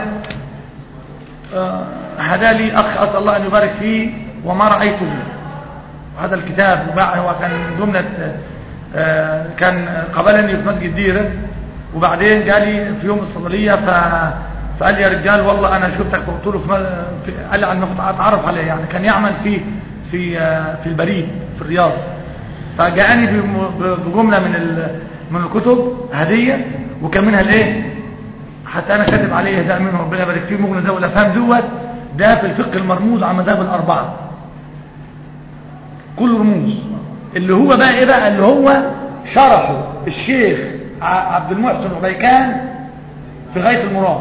هذا لي أخ أسأل الله أن يبارك فيه وما رأيته. هذا الكتاب هو كان جملة كان قبلني في مسجد ديرة، وبعدين جالي في يوم الصيدلية فقال لي يا رجال والله انا شفتك، قلت له قال لي عن اتعرف عليه، يعني كان يعمل في البريد في الرياض، فجاءني بجمله من الكتب هديه، وكان منها الايه حتى انا كاتب عليه اهداء منه ربنا يبارك فيه مغني ذوي الافهام دوت، ده في الفقه المرموز على مذاهب الاربعه كل رموز، اللي هو بقى ايه بقى اللي هو شرحه الشيخ عبد المحسن عبيكان في غاية المرام.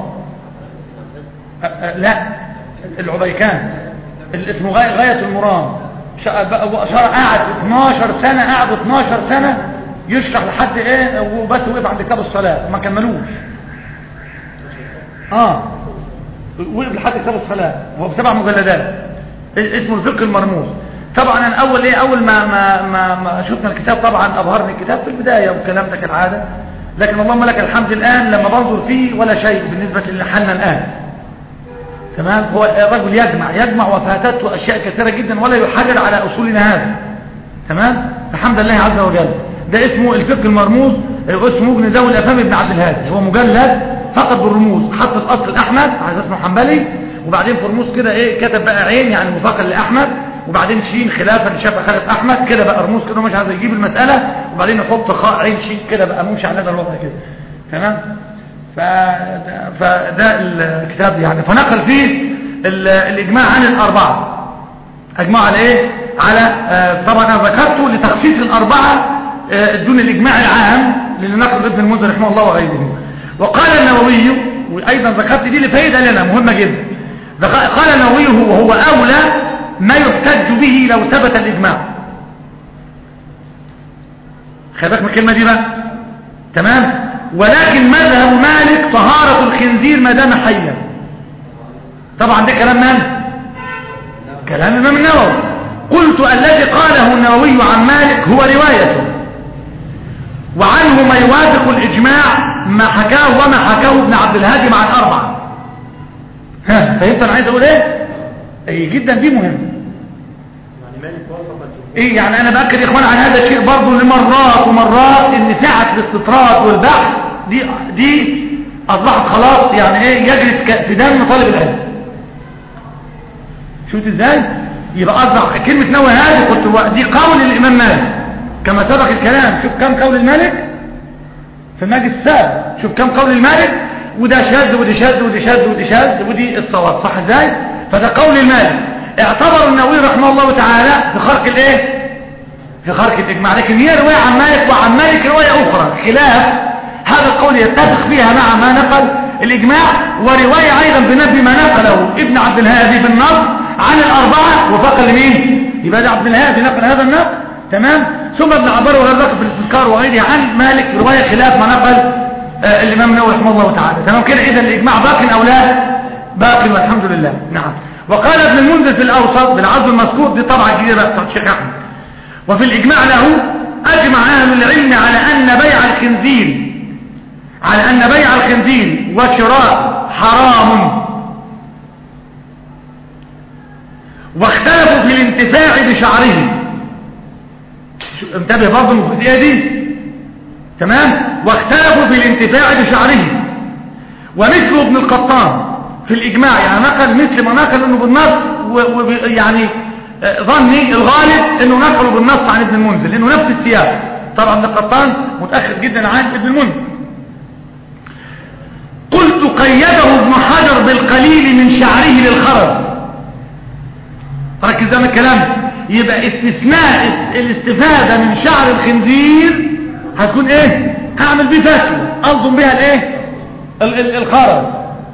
لا العبيكان اسمه غاية المرام. قعد 12 سنة يشرح لحد ايه، وبس وقف عند كتاب الصلاة ما كملوش. وقف لحد كتاب الصلاة وهو ب7 مجلدات اسمه الفقه المرموز. طبعا انا اول ما شفنا الكتاب طبعا ابهرني الكتاب في البداية والكلام ده كالعادة، لكن اللهم لك الحمد الآن لما بنظر فيه ولا شيء بالنسبة لحالنا الآن. تمام. هو الرجل يجمع وفاتته أشياء كثيرة جدا ولا يحرر على أصولنا هذا. تمام. الحمد لله عز وجل. ده اسمه الفقه المرموز، اسمه مغني ذوي الأفهام ابن عبد الهادي. هو مجلد فقط بالرموز، حط الأصل الأحمد على اسمه حنبلي، وبعدين في رموز كده ايه كتب بقى عين يعني مفاقا لأحمد، وبعدين شين خلافا لشافع خالف أحمد كده بقى رموز كده مش عايز يجيب المسألة، وبعدين يحط خاء عين شين كده بقى ممشي على هذا الوضع كده. تمام. فده الكتاب يعني فنقل فيه الإجماع عن الأربعة. أجمع على إيه؟ على طبعا أنا ذكرته لتخصيص الأربعة دون الإجماع العام اللي نقل ابن المنذر رحمه الله وغيره. وقال النووي، وأيضا ذكرت دي لفائدة لنا مهمة جدا، قال النووي وهو أولى ما يحتج به لو ثبت الإجماع. خلي من الكلمة دي بقى. تمام. ولكن مذهب مالك طهارة الخنزير ما دام حيا. طبعا ده كلام من؟ كلام الإمام النووي. قلت الذي قاله النووي عن مالك هو روايته، وعنه ما يوافق الإجماع ما حكاه وما حكاه ابن عبد الهادي مع الأربعة. فهمت أنا عايز أقول إيه؟ أي جدا دي مهم. ايه يعني انا باكد يا اخوان عن هذا الشيء برضه لمرات ومرات، ان سعة الاستطراد والبحث دي اصبحت خلاص يعني ايه يجري في دم طالب العلم. شفت ازاي؟ يبقى اصبح كلمة نووي هذه قلت دي قول الامام مالك كما سبق الكلام. شوف كم قول المالك في المجلس السابق، شوف كم قول المالك، وده شاذ ودي شاذ ودي شاذ ودي شاذ ودي الصواب، صح ازاي؟ فده قول المالك. اعتبر النووي رحمه الله تعالى في خرق الايه؟ في خرق الاجماع، لكن هي روايه عن مالك وعن مالك روايه اخرى خلاف هذا القول يتفق فيها مع ما نقل الاجماع، وروايه ايضا بنفي ما نقله ابن عبد الهادي بالنص عن الاربعه وفق لمين؟ يبقى ده عبد الهادي نقل هذا النقل. تمام. ثم ابن عبار وغير ذلك في الاستذكار وغيره عن مالك روايه خلاف ما نقل الامام النووي رحمه الله تعالى. تمام كده. اذا الاجماع باق او لا؟ باق والحمد لله. نعم. وقال ابن المنذر في الأوسط بالعرض المذكور، دي طبعا جديدة بقى بتاعت الشيخ أحمد. وفي الإجماع له أجمع أهل العلم على أن بيع الخنزير وشراء حرام، واختلفوا في الانتفاع بشعره. انتبه برضه من الجزئية دي. تمام. واختلفوا في الانتفاع بشعره، ومثل ابن القطان في الإجماع يعني نقل مثل ما نقل انه بالنص، ويعني ظني الغالب انه نقله بالنص عن ابن المنذر لانه نفس السياق. طبعا ابن القطان متأخر جدا عن ابن المنذر. قلت قيده ابن حجر بالقليل من شعره للخرز. ركز ده من الكلام. يبقى استثناء الاستفادة من شعر الخنزير هتكون ايه؟ هعمل بيه فتلة ألضم بها الايه؟ الخرز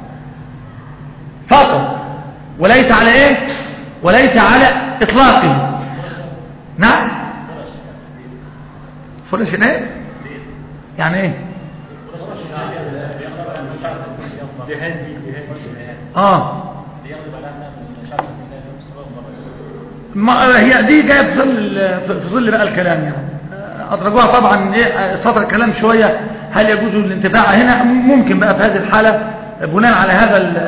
فقط، وليس على ايه؟ وليس على اطلاقه. نعم فرش ايه؟ يعني ايه؟ هي دي جايه في ظل بقى الكلام يعني ادرجوها طبعا ايه سطر الكلام شويه. هل يجوز الانتفاع هنا؟ ممكن بقى في هذه الحاله بناء على هذا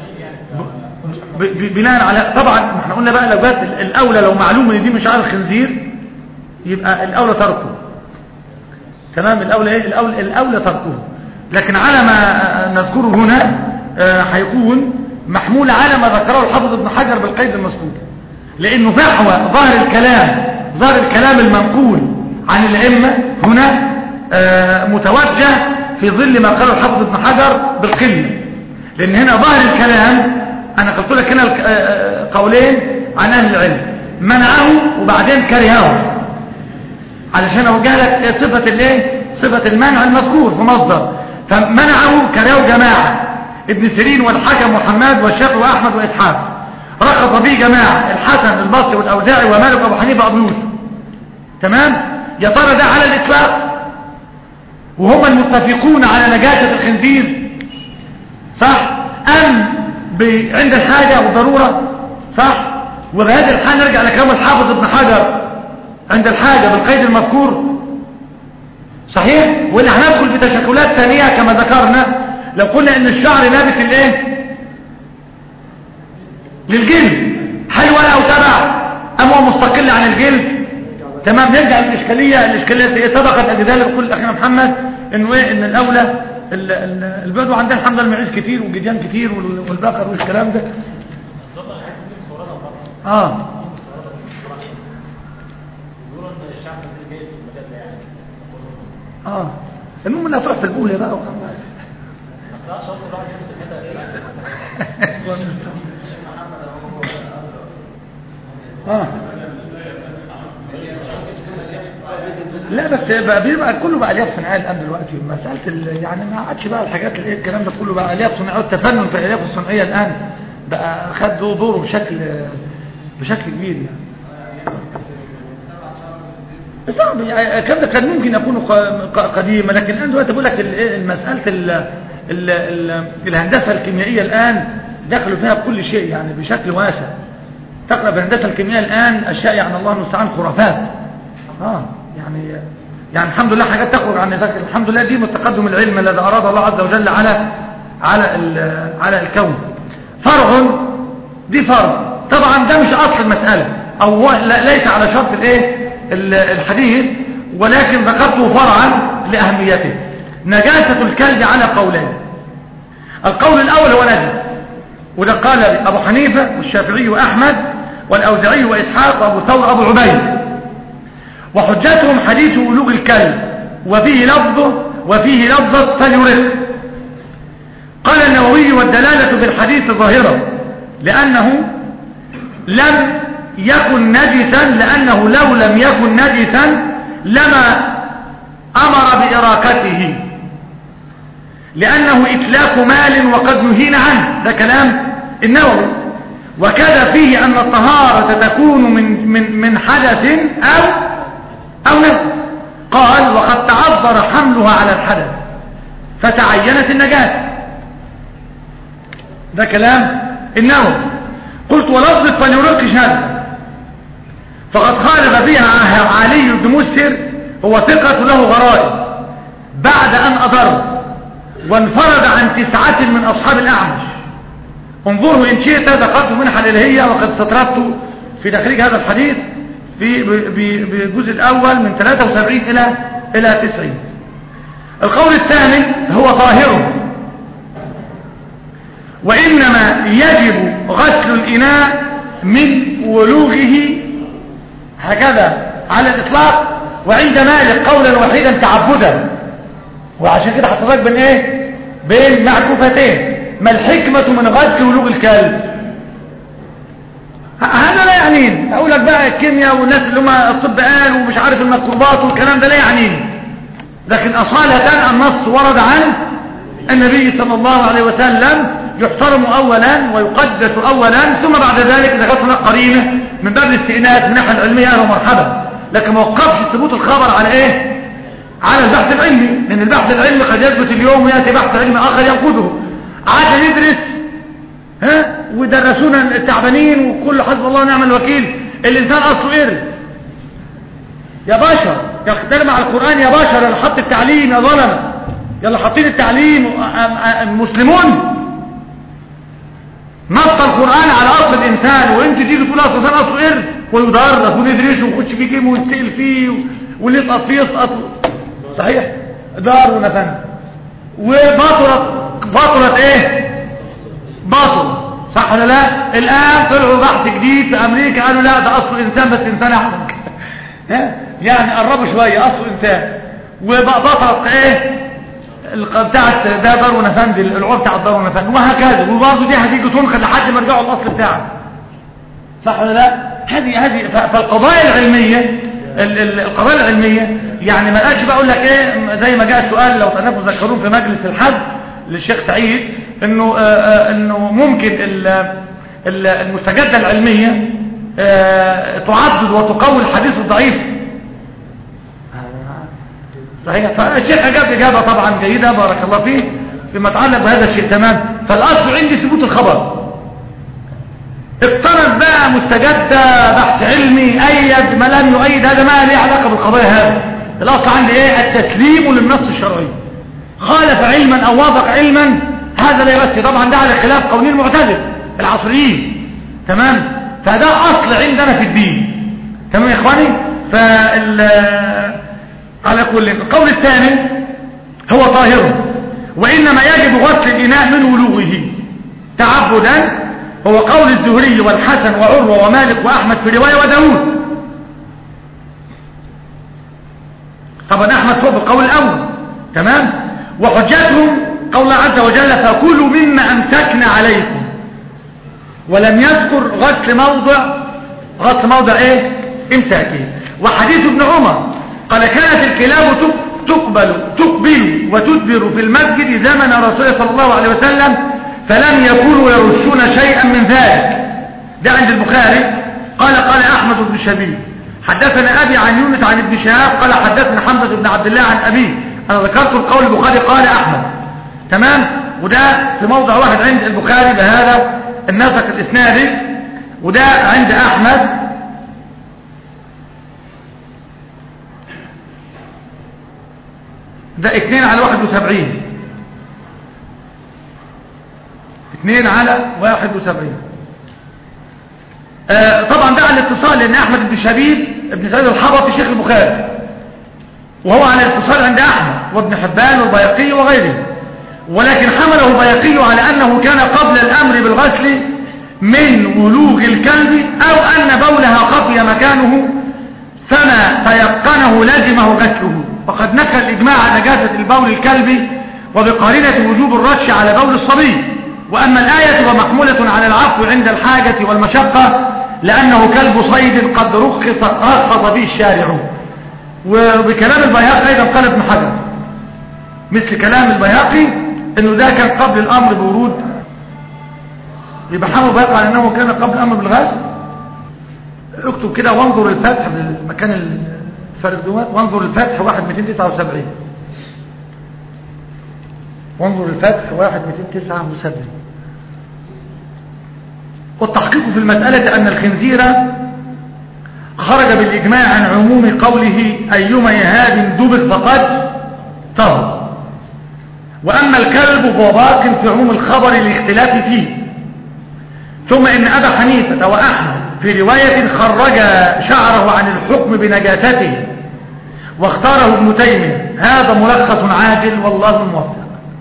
بناء على طبعا احنا قلنا بقى لو جت الاولى لو معلوم ان دي مش شعار الخنزير يبقى الاولى تركه. تمام. الاولى ايه؟ الاولى تركه. لكن على ما نذكره هنا هيكون محمول على ما ذكره الحافظ ابن حجر بالقيد المذكور، لانه فحوى ظاهر الكلام المنقول عن الائمه هنا متوجه في ظل ما قاله الحافظ ابن حجر بالقله. لان هنا ظاهر الكلام انا قلت لك هنا قولين عن اهل العلم، منعه وبعدين كرهه، علشان اوجه لك صفه الايه؟ صفه المنع المذكور في مصدر. فمنعه كرهه جماعه، ابن سيرين والحكم وحماد والشافعي واحمد واسحاق. رخص به جماعه، الحسن البصري والاوزاعي ومالك وابو حنيفه وابو يوسف. تمام. يا ترى ده على الاطلاق وهم المتفقون على نجاسه الخنزير صح ام عند الحاجه والضروره صح؟ وبهذه الحال نرجع لكلام الحافظ ابن حجر عند الحاجه بالقيد المذكور صحيح. واللي هندخل في تشكلات ثانيه كما ذكرنا لو قلنا ان الشعر نابت للايه؟ للجلد، هل ولا او تبع ام هو مستقل عن الجلد؟ تمام. نرجع الاشكاليه سبقت قبل ذلك كل اخينا محمد انه ايه؟ ان الاولى البدو عندنا الحمد لله المعيز كتير والجديان كتير والبقر والكلام ده المهم انها تروح في الاولى بقى لا بس بيبقى كله بقى الياف صناعيه الان دلوقتي. مساله يعني ما عادش بقى الحاجات اللي الكلام ده كله بقى الياف صناعيه، والتفنن في الالياف الصناعيه الان بقى خد دوره بشكل كبير يعني. صعب يعني الكلام ده كان ممكن يكون قديما، لكن الان دلوقتي بقول لك المساله الهندسه الكيميائيه الان دخلوا فيها بكل شيء يعني بشكل واسع. تقرا في الهندسه الكيميائيه الان اشياء يعني الله المستعان خرافات. يعني الحمد لله حاجات تخرج عن ذلك. الحمد لله دي من التقدم العلمي الذي اراد الله عز وجل على الكون. فرع دي فرع طبعا ده مش اصل المساله او ليس على شرط الايه الحديث، ولكن ذكرته فرعا لاهميته. نجاسه الكلب على قولين. القول الاول هو نجس، وده قال ابو حنيفه والشافعي واحمد والاوزاعي واسحاق وابو ثور ابو عبيد. وحجتهم حديث ولوغ الكلب وفيه لفظة فليرق. قال النووي والدلالة بالحديث ظاهرة لأنه لم يكن نجسا، لأنه لو لم يكن نجسا لما أمر بإراقته، لأنه إتلاف مال وقد نهينا عنه. ده كلام النووي. وكذا فيه أن الطهارة تكون من حدث أو نقص. قال وقد تعذر حملها على الحدث فتعينت النجاسة. ده كلام النووي. قلت ولفظ فليرق شاذ، فقد خالف فيها علي بن مسهر هو ثقة له غرائب بعد أن أضر، وانفرد عن 9 من أصحاب الأعمش. انظروا إن شئت ذكرت منها الإلهية وقد استطردت في تخريج هذا الحديث في بالجزء الأول من 73 إلى 90. القول الثاني هو طاهر، وإنما يجب غسل الإناء من ولوغه هكذا على الإطلاق، وعند مالك قولا وحيدا تعبدا. وعشان كده حطيتك بين ايه؟ بين معكوفتين. ما الحكمة من غسل ولوغ الكلب؟ هذا لا يعنيني. اقول لك بقى الكيمياء والناس اللي هم الطب قال ومش عارف الميكروبات والكلام ده لا يعنيني، لكن اصالة النص ورد عن النبي صلى الله عليه وسلم يحترم اولا ويقدس اولا، ثم بعد ذلك اذا كانت هناك قرينه من باب الاستئناس من الناحيه العلميه اهلا ومرحبا، لكن ما وقفش ثبوت الخبر على ايه؟ على البحث العلمي، لان البحث العلمي قد يثبت اليوم وياتي بحث علمي اخر ينقضه. عاد ندرس ودرسونا التعبانين وكل حسب الله ونعم الوكيل، الانسان اصله قرد يا بشر، يختلف مع القران يا بشر، يلا حط التعليم يا ظلمه، يلا حاطين التعليم. المسلمون نص القرآن على أصل الإنسان، وانت تيجي تقول أصل الإنسان أصله قرد ويدرس وندرسه ونخش فيه جيم ونسأل فيه واللي يسقط فيه يسقط. صحيح دار ونفن وبطلت ايه؟ بطل. صح ولا لا؟ الآن طلعوا بحث جديد في أمريكا قالوا لا ده أصله إنسان بس إنسان أحمق يعني قربوا شوية أصله إنسان، وبطلت ايه؟ بتاعت ده دار ونفند، العور بتاع الدار ونفند، وهكذا. وبرضه دي هتيجي تنقل لحد ما يرجعوا الاصل بتاعها. صح ولا لا؟ هذه فالقضايا العلميه القضايا العلميه يعني ما قالش بقى اقول لك ايه زي ما جاء السؤال لو تذكرون في مجلس الحج للشيخ سعيد انه ممكن المستجدة العلميه تعدد وتقوي الحديث الضعيف. صحيح. فالشيخ أجاب إجابة طبعا جيدة بارك الله فيه فيما يتعلق بهذا الشيء. تمام. فالأصل عندي ثبوت الخبر، اقترب بقى مستجدة بحث علمي أيد ما لم يؤيد، هذا ما له علاقة بالقضايا. هذا الأصل عندي ايه؟ التسليم للنص الشرعي، خالف علما أو وافق علما هذا لا يؤثر. طبعا ده على خلاف قوانين المعتزلة العصريين. تمام. فده أصل عندنا في الدين. تمام يا إخواني. على كل القول الثاني هو طاهر، وإنما يجب غسل الإناء من ولوغه تعبدا، هو قول الزهري والحسن وعروة ومالك وأحمد في رواية وداود. طبعا أحمد فوق القول الأول. تمام. وحجتهم قول الله عز وجل فكلوا مما أمسكنا عليكم، ولم يذكر غسل موضع ايه؟ امساكه. وحديث ابن عمر قال كانت الكلاب تقبل وتدبر في المسجد زمن رسول الله صلى الله عليه وسلم فلم يكونوا يرشون شيئا من ذلك. ده عند البخاري. قال أحمد بن شبيب حدثنا أبي عن يونس عن ابن شهاب قال حدثنا حمزة بن عبد الله عن أبيه. أنا ذكرت القول البخاري قال أحمد. تمام. وده في موضع واحد عند البخاري بهذا النسق الإسنادي، وده عند أحمد ده 2 على 71. 2 على 71. طبعا ده على الاتصال لان احمد بن شبيب ابن سعيد الحبطي شيخ البخاري، وهو على الاتصال عند احمد وابن حبان والبيهقي وغيره، ولكن حمله البيهقي على انه كان قبل الامر بالغسل من ولوغ الكلب او ان بولها خفي مكانه فما تيقنه لازمه غسله، وقد نكى الإجماع على نجاسة البول الكلبي وبقارنة وجوب الرش على بول الصبي. وأما الآية ومحمولة على العفو عند الحاجة والمشقة لأنه كلب صيد قد رخص به الشارع. وبكلام البيهقي أيضا قال ابن حجر مثل كلام البيهقي أنه ده كان قبل الأمر بورود، يبقى حمل البيهقي على أنه كان قبل الأمر بالغسل. اكتب كده وانظر الفتح في مكان الفرق دوت، وانظر الفتح 1279. وانظر الفتح 1279. والتحقيق في المسألة أن الخنزير خرج بالإجماع عن عموم قوله أيما يهاب دبغ فقد طهر، وأما الكلب فهو باق في عموم الخبر الاختلاف فيه. ثم إن أبا حنيفة وأحمد في رواية خرج شعره عن الحكم بنجاسته واختاره ابن تيمية، هذا ملخص عاجل والله الموفق.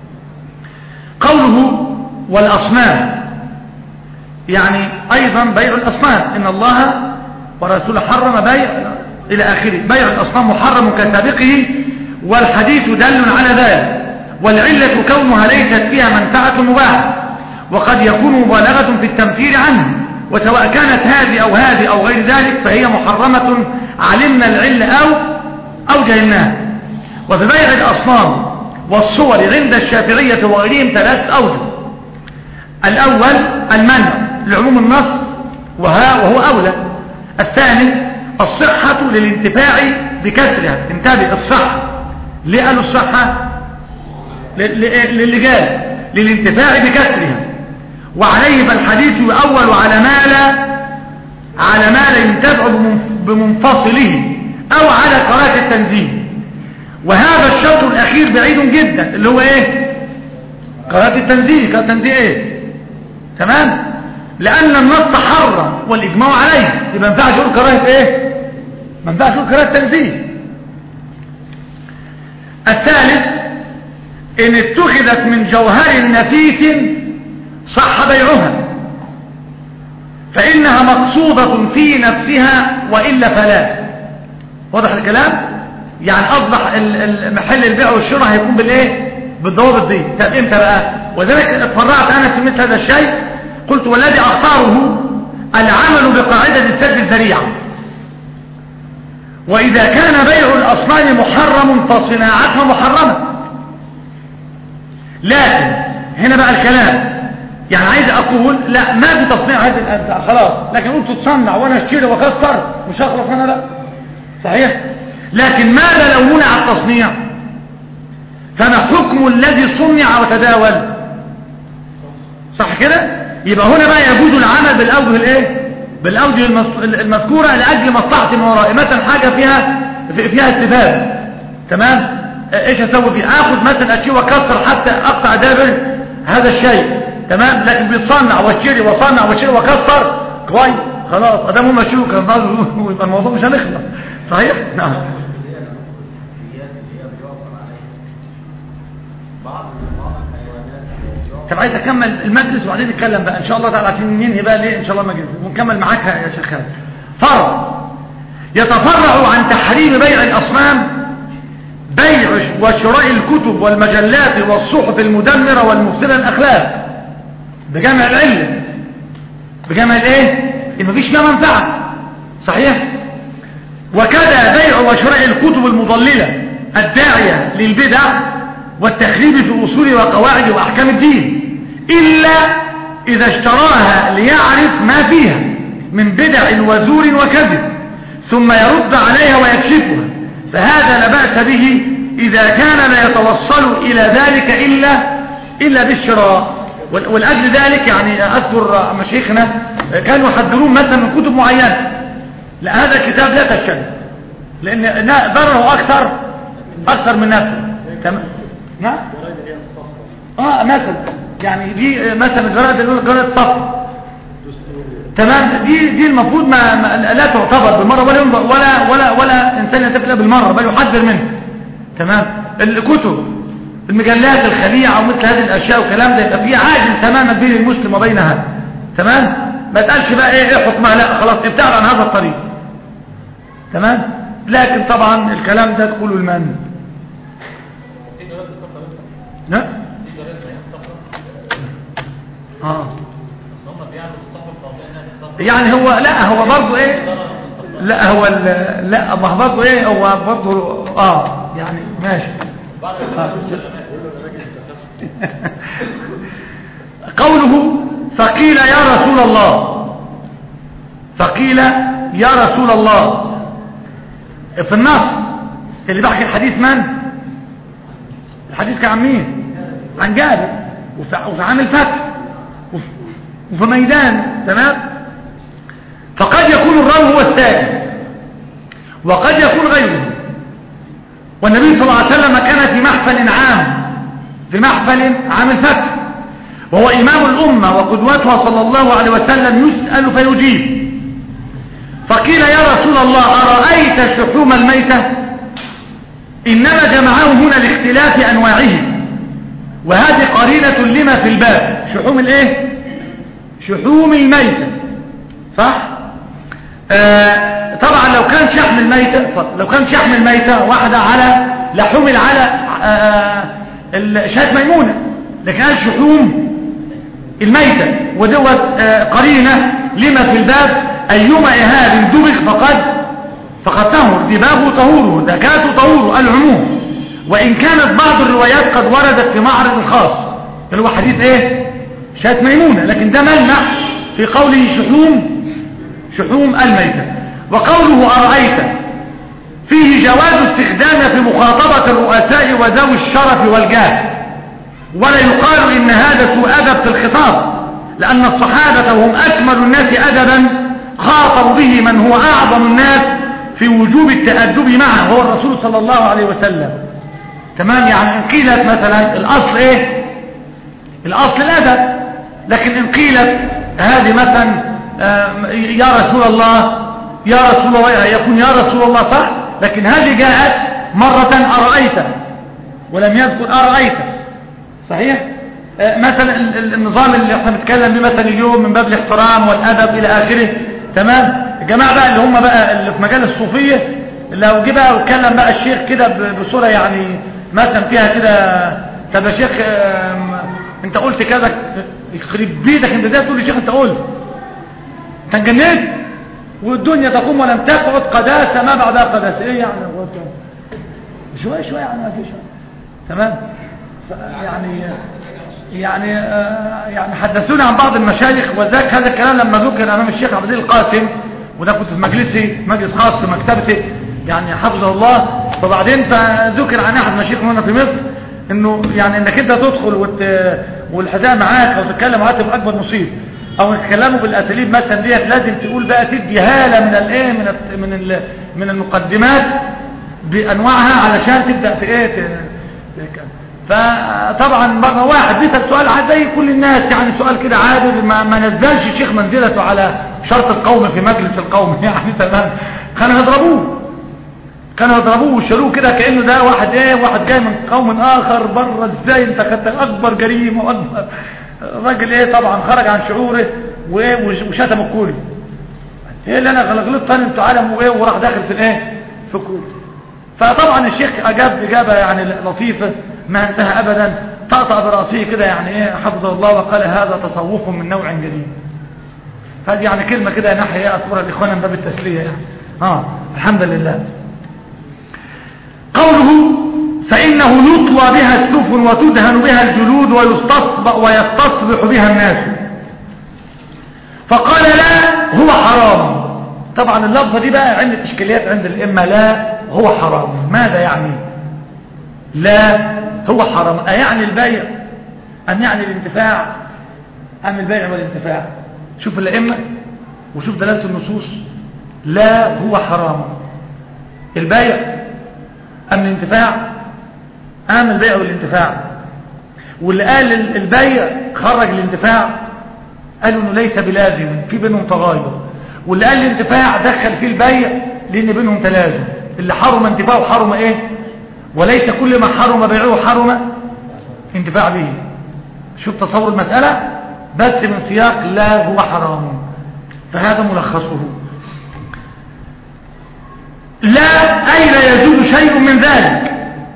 قوله والأصنام يعني أيضا بيع الأصنام، إن الله ورسوله حرم بيع إلى آخره، بيع الأصنام محرم كسابقه، والحديث دل على ذلك. والعلة كونها ليست فيها منفعة مباحة، وقد يكون مبالغة في التمثيل عنه، وسواء كانت هذه أو هذه أو غير ذلك فهي محرمة علمنا العلة أو جهلناها. وفي بيع الأصنام والصور عند الشافعية وغيرهم 3 أوجه. الأول المنع لعموم النص وهو أولى. الثاني الصحة للانتفاع بكسرها. انتبه، الصحة ليه قالوا الصحة؟ للجال للانتفاع بكسرها، وعليه فالحديث يؤول على ما لا ينتفع بمنفصله أو على قراءة التنزيه. وهذا الشرط الأخير بعيد جدا اللي هو ايه؟ قراءة التنزيه. قراءة التنزيه ايه؟ تمام؟ لأن النص حرم والإجماع عليه، يبقى ما ينفعش يقول قراءة ايه؟ ما ينفعش يقول قراءة التنزيه. الثالث إن اتخذت من جوهر نفيس صح بيعها، فإنها مقصودة في نفسها وإلا فلا. واضح الكلام؟ يعني أصبح محل البيع والشراء هيكون بالإيه؟ بالضوابط دي. طب إمتى بقى؟ وذلك اتفرعت أنا في مثل هذا الشيء، قلت والذي أختاره العمل بقاعدة السد الذريعة. وإذا كان بيع الأصنام محرم فصناعتها محرمة. لكن هنا بقى الكلام، يعني عايز أقول لا، ما في تصنيع هذه الأمتع خلاص، لكن قلت تصنع وأنا أشتري وأكسر مش هخلص أنا بقى، صحيح؟ لكن ماذا لو منع التصنيع؟ فما حكم الذي صنع وتداول؟ صح كده؟ يبقى هنا بقى يجوز العمل بالأوجه الايه؟ بالأوجه المذكورة لأجل مصلحة من وراء، مثلا حاجة فيها استفادة، تمام؟ ايش اسوي فيه؟ اخذ مثلا اشيء واكسر حتى اقطع دابر هذا الشيء، تمام؟ لكن بيتصنع واشتري واصنع واشتري واكسر كويس، خلاص ادام هم شو كان يبقى الموضوع مش هنخلص، صحيح؟ نعم. طب عايز اكمل المجلس وبعدين نتكلم بقى ان شاء الله تعالى عشان ننهي بقى ليه ان شاء الله المجلس ونكمل معاك يا شيخ خالد. فرع يتفرع عن تحريم بيع الاصنام بيع وشراء الكتب والمجلات والصحف المدمرة والمفسدة الأخلاق بجمع العلة، بجمع الايه؟ إن مفيش فيها منفعة، صحيح؟ وكذا بيع وشراء الكتب المضللة الداعية للبدع والتخريب في أصول وقواعد وأحكام الدين، إلا إذا اشتراها ليعرف ما فيها من بدع وزور وكذب ثم يرد عليها ويكشفها، فهذا لا بأس به إذا كان لا يتوصل إلى ذلك إلا بالشراء. والأجل ذلك يعني أذكر مشايخنا كانوا يحذرون مثلا من كتب معينة، لا هذا الكتاب لا تشتري لأن ضرره أكثر من نفسه، تمام؟ نعم؟ مثلا يعني دي مثلا جرائد صفر، تمام؟ دي المفروض لا تعتبر بالمرة ولا إنسان ينتفع بالمرة، بل يحذر منه، تمام؟ الكتب المجلات الخليعة ومثل هذه الأشياء والكلام ده يبقى فيه عاجل تماما بين المسلم وبينها، تمام؟ ما تقالش بقى ايه حكمها، لا خلاص ابتعد عن هذا الطريق، تمام؟ لكن طبعا الكلام ده تقوله المن لا يعني هو لا هو برضه ايه لا هو لا ما هو برضه ايه هو برضه يعني ماشي قوله فقيل يا رسول الله، فقيل يا رسول الله في النص اللي بحكي الحديث من الحديث كان عن مين؟ عن جابر وفي عام الفتح وفي ميدان، تمام؟ فقد يكون الراوي هو السائل وقد يكون غيره، والنبي صلى الله عليه وسلم كان في محفل عام الفتح وهو إمام الأمة وقدوتها صلى الله عليه وسلم، يسأل فيجيب. فقيل يا رسول الله أرأيت شحوم الميتة؟ إنما جمعه هنا لاختلاف أنواعه، وهذه قرينة لما في الباب. شحوم الايه؟ شحوم الميتة، صح؟ طبعا لو كان شحم الميتة واحدة على لحوم على شاة ميمونة، لكن قال شحوم الميتة ودوت قرينة لما في الباب أيما إهاب دبغ فقد طهر، دباغه طهوره، دكاته طهوره، العموم. وإن كانت بعض الروايات قد وردت في معرض خاص اللي هو حديث ايه شاة ميمونة، لكن ده ملمح في قوله شحوم الميتة. وقوله أرأيت فيه جواز استخدام في مخاطبة الرؤساء وذوي الشرف والجاه، ولا يقال إن هذا سوء أدب في الخطاب، لأن الصحابة وهم أكمل الناس أدبا خاطبوا به من هو أعظم الناس في وجوب التأدب معه، هو الرسول صلى الله عليه وسلم. تمام؟ يعني إن قيلت مثلا الأصل إيه؟ الأصل الأدب، لكن إن قيلت هذه مثلا يا رسول الله يكون يا رسول الله صح، لكن هذه جاءت مرة أرأيت ولم يذكر أرأيت، صحيح؟ مثلا النظام اللي احنا بنتكلم به مثلا اليوم من باب الاحترام والأدب إلى آخره. تمام؟ الجماعة بقى اللي هم بقى اللي في مجال الصوفية، لو جه بقى واتكلم بقى الشيخ كده بصورة يعني مثلا فيها كده، طب يا شيخ انت قلت كذا، يخرب بيتك انت ازاي تقول للشيخ انت قلت؟ انت اتجننت؟ والدنيا تقوم ولم تقعد، قداسة ما بعدها قداسة. ايه يعني؟ شوية يعني ما فيش. تمام؟ يعني حدثونا عن بعض المشايخ، وذاك هذا الكلام لما ذكر امام الشيخ عبد العزيز القاسم، وده كنت في مجلس خاص في مكتبته يعني حفظه الله. فبعدين فذكر عن احد مشايخنا في مصر انه يعني انك انت تدخل والحذاء معاك او تتكلم معاه تبقى اكبر مصيبه، او تتكلموا بالاساليب مثلا ديت لازم تقول بقى تدي هاله من الايه من المقدمات بانواعها علشان تبدا في ايه فطبعا مرة واحد بيسأل سؤال عادي زي كل الناس، يعني سؤال كده عادي، ما نزلش الشيخ منزلته على شرط القوم في مجلس القوم يعني. تمام؟ كانوا يضربوه ويشيلوه كده كأنه ده واحد جاي من قوم آخر بره. ازاي انت خدت اكبر جريمة واكبر الراجل طبعا خرج عن شعوره وشتم الكل. ايه اللي انا غلطت تاني انتوا عالم وراح داخل في في الكل. فطبعا الشيخ اجاب اجابة يعني لطيفة ما انتهى ابدا، طأطأ برأسه كده يعني حفظه الله، وقال هذا تصوف من نوع جديد. هذه يعني كلمة كده ناحية اذكرها لاخوانا من باب التسلية يعني. الحمد لله. قوله فإنه يطوى بها السفن وتدهن بها الجلود ويستصبح بها الناس. فقال لا هو حرام. طبعا اللفظة دي بقى عند اشكاليات عند الائمه. لا هو حرام ماذا يعني؟ لا هو حرام أيعني البيع أم يعني الانتفاع أم البيع والانتفاع؟ شوف الائمه وشوف دلالة النصوص. لا هو حرام البيع أم الانتفاع أم البيع والانتفاع؟ واللي قال البيع خرج الانتفاع قالوا انه ليس بلازم، في بينهم تغاير. واللي قال الانتفاع دخل فيه البيع لان بينهم تلازم. اللي حرم انتفاعه حرم وليس كل ما حرم بيعه حرم انتفاع به. شوف تصور المسألة بس من سياق لا هو حرام، فهذا ملخصه. لا أي لا يجوز شيء من ذلك،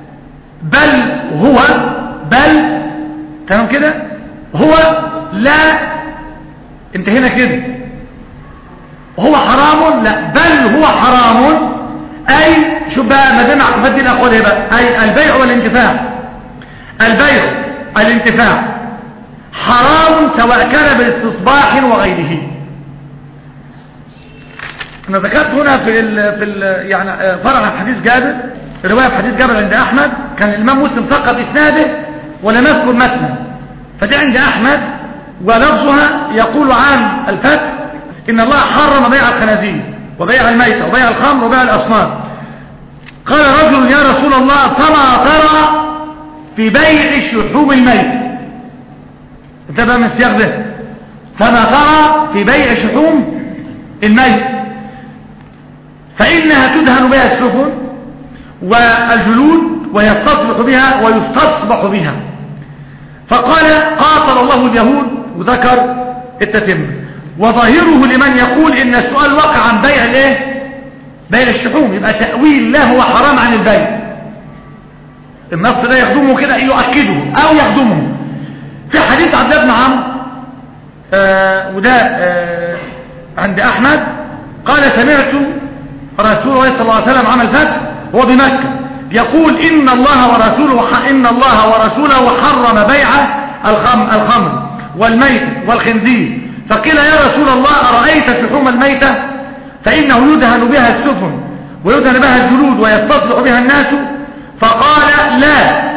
بل تمام كده هو لا انتهينا كده هو حرام. لا بل هو حرام أي شو بقى ما دام عقبات دي الأقوال ايه بقى؟ أي البيع والانتفاع. البيع الانتفاع حرام سواء كان بالاستصباح وغيره. انا ذكرت هنا يعني فرع عن حديث جابر، رواية في حديث جابر عند أحمد، كان الإمام مسلم سقط إسناده ولم يذكر متنه، فدي عند أحمد ولفظها يقول عن الفتح إن الله حرم بيع الخنازير وبيع الميتة وبيع الخمر وبيع الأصنام. قال رجل يا رسول الله فما ترى في بيع شحوم الميت؟ انتبه من السياق ده، فما ترى في بيع شحوم الميت؟ فإنها تدهن بها السفن والجلود ويستصبح بها. فقال قاتل الله اليهود، وذكر التتمة. وظاهره لمن يقول ان السؤال وقع عن بيع بيع الشحوم، يبقى تأويل لا هو حرام عن البيع. النص ده يخدمه كده يؤكده او يخدمه. في حديث عبد الله بن عمرو وده عند أحمد قال سمعت رسول الله صلى الله عليه وسلم عام الفتح وهو بمكة يقول إن الله ورسوله حرم بيع الخمر والميت والخنزير. فقيل يا رسول الله أرأيت شحوم الميتة فإنه يدهن بها السفن ويدهن بها الجلود ويستصلح بها الناس؟ فقال لا،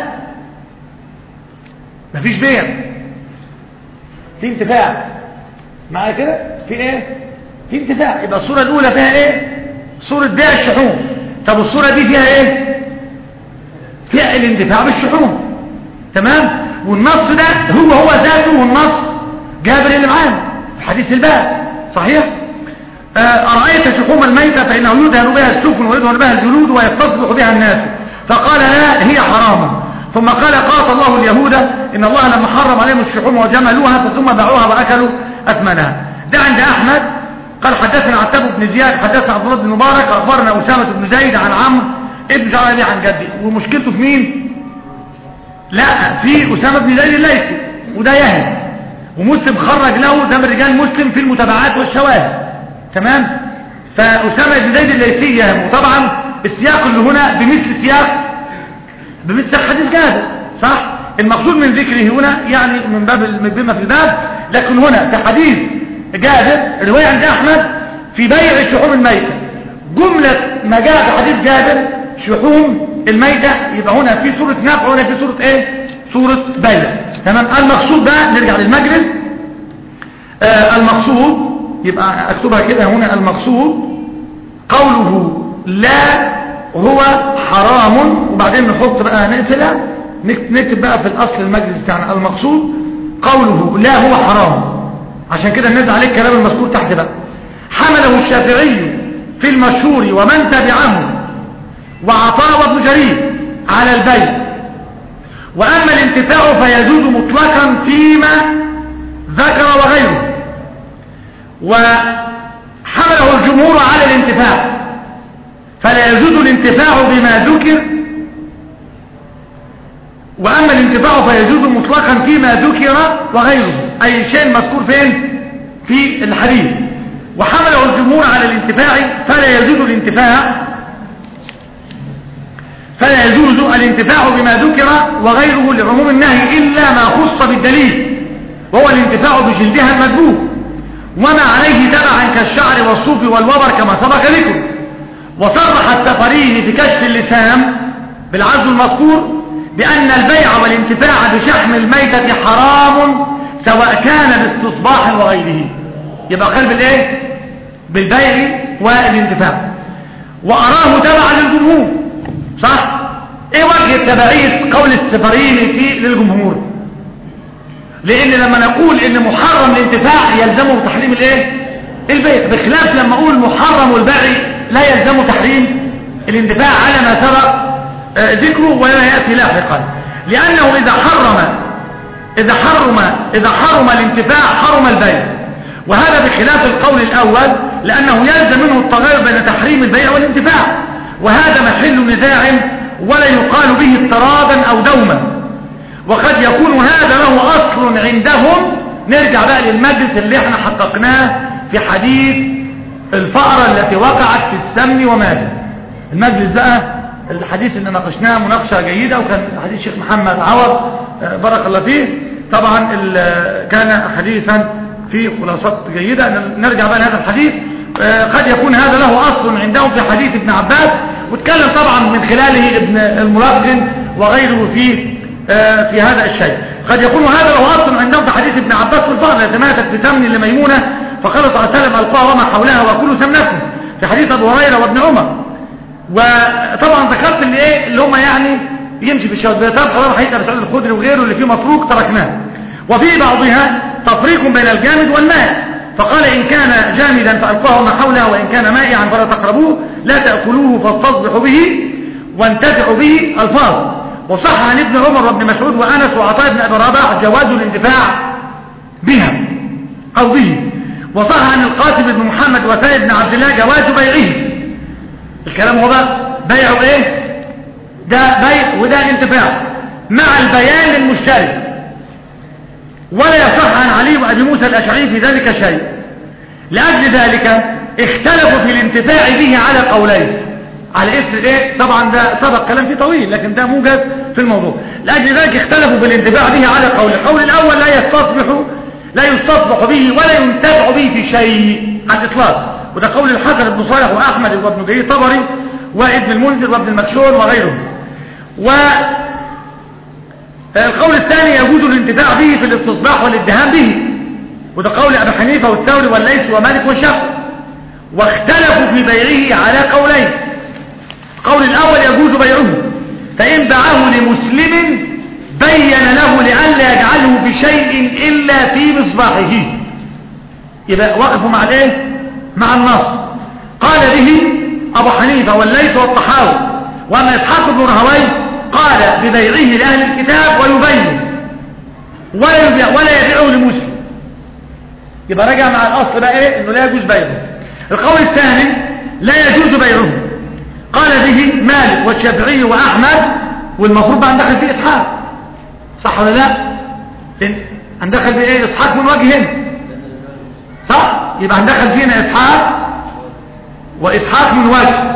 مفيش بيع، في انتفاع معايا كده، في ايه؟ في انتفاع. يبقى الصورة الأولى فيها ايه؟ صورة بيع الشحوم. طب الصورة دي فيها ايه؟ فيها الانتفاع بالشحوم. تمام. والنص ده هو ذاته النص جابر اللي معانا في حديث الباب صحيح. أرأيت شحوم الميتة فإنه يدهن بها السفن ويدهن بها الجلود ويستصبح بها الناس؟ فقال لا، هي حرام. ثم قال قاتل الله اليهود إن الله لما حرم عليهم الشحوم وجملوها ثم باعوها وأكلوا أثمنها. ده عند أحمد. قال حدثنا عتاب بن زياد حدثنا عبد الله بن مبارك أخبرنا أسامة بن زيد عن عمرو ابن جعلبي عن جدي. ومشكلته في مين؟ لا، في أسامة بن زيد الليثي وده يهم، ومسلم خرج له ده من رجال مسلم في المتابعات والشواهد. تمام. فأسامة بن زيد الليثي يهم. وطبعا السياق اللي هنا بمثل حديث جابر صح. المقصود من ذكره هنا يعني من باب بما في الباب، لكن هنا في حديث جابر رواية عند أحمد في بيع شحوم الميتة، جملة ما جاء في حديث جابر شحوم الميتة، يبقى هنا في صورة نفع وهنا في صورة ايه؟ صورة بيع. تمام. المقصود بقى نرجع للمجلس. المقصود يبقى اكتبها كده هنا، المقصود قوله لا هو حرام، وبعدين نحط بقى نقفلها نكتب بقى في الاصل المجلس بتاعنا المقصود قوله لا هو حرام، عشان كده نزل عليه الكلام المذكور تحت بقى. حمله الشافعي في المشهور ومن تبعه وعطاء وابن جرير على البيع، واما الانتفاع فيجوز مطلقا فيما ذكر وغيره، وحمله الجمهور على الانتفاع فلا يجوز الانتفاع بما ذكر، واما الانتفاع فيجوز مطلقا فيما ذكر وغيره، اي شيء مذكور فين؟ في الحديث. وحمله الجمهور على الانتفاع فلا يجوز الانتفاع بما ذكر وغيره لعموم النهي إلا ما خص بالدليل، وهو الانتفاع بجلدها المذبوح وما عليه تبعا كالشعر والصوف والوبر كما سبق ذكره. وصرح السفري في كشف اللسان بالعزل المذكور بأن البيع والانتفاع بشحم الميتة حرام سواء كان باستصباح وغيره. يبقى قال بالايه؟ بالبيع والانتفاع. وأراه تبعا للجمهور صح. ايه وجه التبعية قول السفرين في للجمهور؟ لان لما نقول ان محرم الانتفاع يلزمه تحريم الايه؟ البيع، بخلاف لما اقول محرم البيع لا يلزمه تحريم الانتفاع على ما سبق ذكره ولا يأتي لاحقا. لانه اذا حرم الانتفاع حرم البيع، وهذا بخلاف القول الاول لانه يلزم منه التغير بين تحريم البيع والانتفاع، وهذا محل نزاع ولا يقال به اضطرادا او دوما، وقد يكون هذا له اصل عندهم. نرجع بقى للمجلس اللي احنا حققناه في حديث الفأرة التي وقعت في السمن ومات. المجلس بقى الحديث اللي ناقشناه مناقشة جيدة، وكان حديث الشيخ محمد عوض بارك الله فيه، طبعا كان حديثا في خلاصات جيدة. نرجع بقى لهذا الحديث. قد يكون هذا له أصل عندهم في حديث ابن عباس، واتكلم طبعا من خلاله ابن الملقن وغيره في هذا الشيء. قد يكون هذا له أصل عندهم في حديث ابن عباس في الفأرة التي ماتت بسمن لميمونة فقال صلى الله عليه وسلم ألقاها وما حولها وكلوا سمنكم، في حديث أبو هريرة وابن عمر. وطبعا ذكرت اللي هم يعني يمشي في الشهادة طبعا حديث أبي سعيد الخدري وغيره اللي فيه متروك تركناه. وفي بعضها تفريق بين الجامد والماء، فقال إن كان جامدا فألقاه ما حوله، وإن كان مائعا فلا تقربوه، لا تأكلوه فاستصبحوا به وانتفعوا به. الفاظ. وصح عن ابن عمر وابن مسعود وأنس وعطاء بن أبي رباح جواز الانتفاع بها أو به. وصح عن القاسم بن محمد وسائر بن عبد الله جواز بيعه. الكلام هو بقى بيعه ايه؟ ده بيع وده انتفاع مع البيان للمشتري. ولا يصح عن علي وابي موسى الاشعري في ذلك شيء، لأجل ذلك اختلفوا في الانتفاع به على قولين، على اسم ايه؟ طبعا ده سبق كلام فيه طويل لكن ده موجز في الموضوع. لأجل ذلك اختلفوا في الانتفاع به على قولين. القول الأول لا يستصبح به ولا ينتفع به في شيء على الإطلاق، وده قول الحسن بن صالح وأحمد وابن جرير الطبري وابن المنذر وابن المكشون وغيرهم. والقول الثاني يجوز الانتفاع به في الاستصباح والادهان به، وده قول أبي حنيفة والثوري والليث ومالك والشافعي. واختلفوا في بيعه على قولين. القول الأول يجوز بيعه، فإن باعه لمسلم بين له لئلا يجعله بشيء إلا في مصباحه، يبقى وقفوا مع الايه؟ مع النص. قال به أبو حنيفة والليث والطحاوي. وأما إسحاق بن راهويه قال ببيعه لأهل الكتاب ويبين ولا يبيعه لمسلم، يبقى رجع مع الأصل بقى ايه؟ انه لا يجوز بيعه. القول الثاني لا يجوز بيعه، قال به مالك والشافعي وأحمد، والمفروض بقى ندخل فيه إسحاق، صح ولا لا؟ هندخل بايه؟ إسحاق من وجهين، صح؟ يبقى هندخل فينا إسحاق وإسحاق من وجه.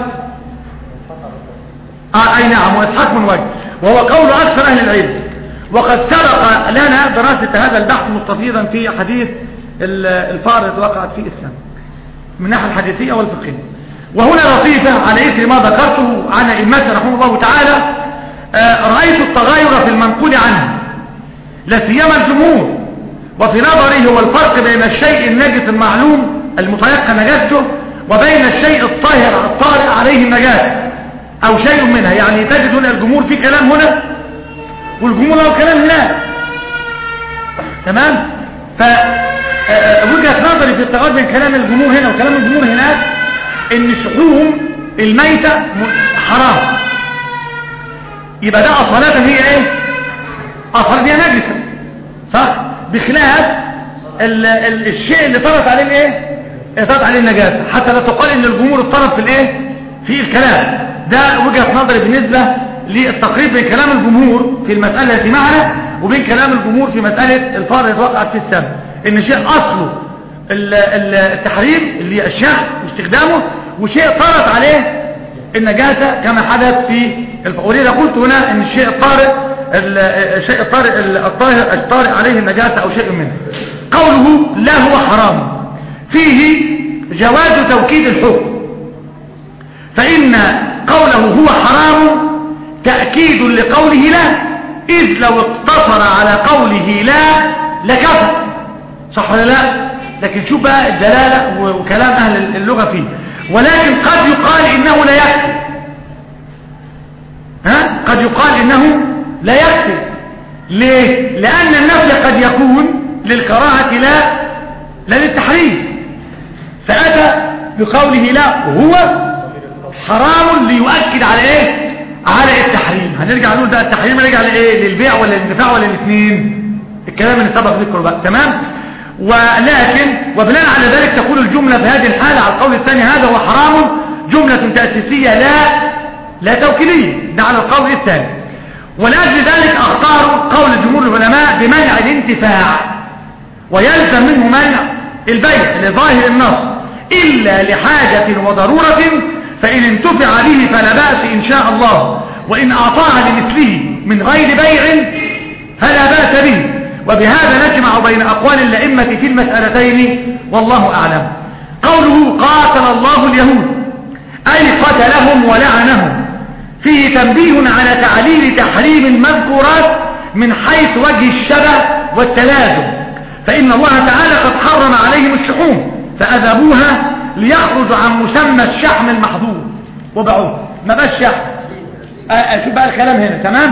أي نعم، وإسحاق من وجه، وهو قول أكثر أهل العلم. وقد سبق لنا دراسة هذا البحث مستفيضا في حديث الفار التي وقعت في الإسلام من الناحية الحديثية والفقهية. وهنا لطيفة على إثر ما ذكرته عن أئمتنا رحمه الله تعالى، رأيت التغير في المنقول عنه لا سيما الجمهور، وفي نظري هو الفرق بين الشيء النجس المعلوم المتيقن نجاسته وبين الشيء الطاهر الطارئ عليه النجاسة أو شيء منها. يعني تجد هنا الجمهور في كلام هنا والجمهور له كلام هناك، تمام؟ فوجهة نظري في التغير بين كلام الجمهور هنا وكلام الجمهور هناك ان شحوم الميتة حرام، يبقى ده أصالة هي ايه؟ أصالة هي نجسة، صح؟ بخلاف الشيء اللي طرت عليه الايه؟ اللي طرت عليه النجاسة، حتى لا تقال ان الجمهور اضطرب في الايه؟ في الكلام ده. وجهة نظري بالنسبة للتقريب بين كلام الجمهور في المسألة التي معنا وبين كلام الجمهور في مسألة الفار اللي وقعت في السم، ان شيء اصله التحريم اللي هي الشحن واستخدامه، وشيء طرت عليه النجاسة كما حدث في ولذا قلت هنا ان الشيء الطارئ عليه النجاسة او شيء منه. قوله لا هو حرام فيه جواز توكيد الحكم، فإن قوله هو حرام تأكيد لقوله لا، إذ لو اقتصر على قوله لا لكفر، صح ولا لا؟ لكن شوف بقى الدلالة وكلام أهل اللغة فيه. ولكن قد يقال إنه لا يكفي، قد يقال إنه لا يكفي. ليه؟ لأن النفي قد يكون للكراهة لا للتحريم، فأتى بقوله لا هو حرام ليؤكد على ايه؟ على التحريم. هنرجع نقول ده التحريم رجع لايه؟ للبيع ولا للانتفاع ولا الاثنين؟ الكلام اللي سبق ذكره بقى، تمام؟ ولكن وبناء على ذلك تقول الجملة في هذه الحالة على القول الثاني هذا هو حرام جملة تأسيسية لا توكيدية، ده على القول الثاني. ولأجل ذلك اختاروا قول جمهور العلماء بمنع الانتفاع، ويلزم منه منع البيع لظاهر النص إلا لحاجة وضرورة، فإن انتفع به فلا بأس إن شاء الله، وإن أعطاها لمثله من غير بيع فلا بأس به. وبهذا نجمع بين أقوال الأئمة في المسألتين والله أعلم. قوله قاتل الله اليهود أي قتلهم ولعنهم، فيه تنبيه على تعليل تحريم المذكورات من حيث وجه الشبه والتلازم، فإن الله تعالى قد حرم عليهم الشحوم فأذبوها ليخرج عن مسمى الشحم المحظور وبعوه، ما بقاش شحم. شوف بقى الكلام هنا، تمام؟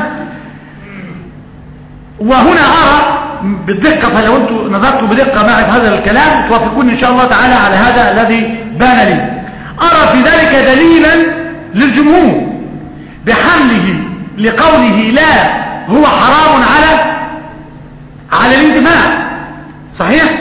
وهنا أرى بالدقة، فلو أنتم نظرتوا بدقة معي في هذا الكلام توافقون إن شاء الله تعالى على هذا الذي بان لي. أرى في ذلك دليلا للجمهور بحمله لقوله لا هو حرام على الانتفاع، صحيح؟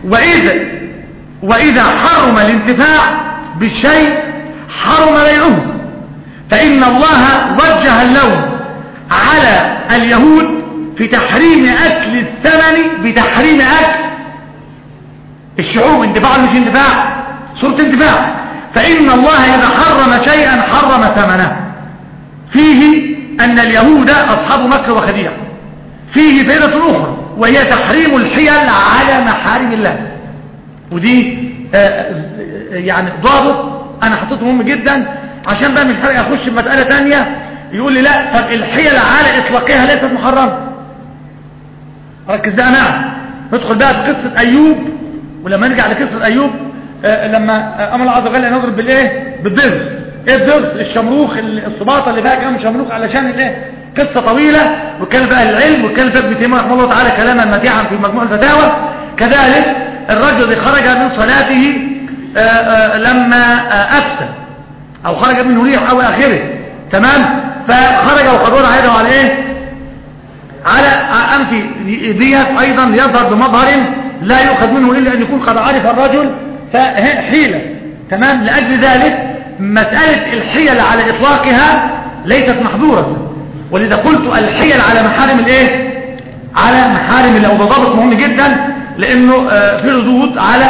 وإذا حرم الانتفاع بالشيء حرم بيعه، فإن الله وجه اللوم على اليهود في تحريم أكل الثمن بتحريم أكل الشعوب اندفاع مش اندفاع؟ صورة اندفاع. فإن الله إذا حرم شيئا حرم ثمنه. فيه أن اليهود أصحاب مكر وخديعة. فيه فائدة أخرى وهي تحريم الحيل على محارم الله. ودي يعني ضابط أنا حطيته مهم جدا عشان بقى مش حاجة أخش بمسألة تانية يقول لي لا طب الحيل على إطلاقها ليست محرمة. ركز ده معنا. ندخل بقى في قصة أيوب. ولما نرجع لقصة أيوب لما أمر الله عز وجل أن يضرب بالإيه؟ بالضرس. إيه الضرس؟ الشمروخ الصباطة اللي بقى كام شمروخ علشان الإيه؟ قصة طويلة وكان بقى العلم وكان فيها ابن تيمية رحمه الله تعالى كلاما متيعا في مجموع الفتاوى. كذلك الرجل الذي خرج من صلاته لما أفسد أو خرج منه ريح أو آخره تمام. فخرج وقد وضع يده على إيه؟ على أنف ديت أيضا يظهر بمظهر لا يؤخذ منه إلا أن يكون قد عرف الرجل فحيلة تمام. لأجل ذلك مسألة الحيل على إطلاقها ليست محظورة. ولذا قلت الحيل على محارم الإيه؟ على محارم الله. وده ضابط مهم جدا لأنه في ردود على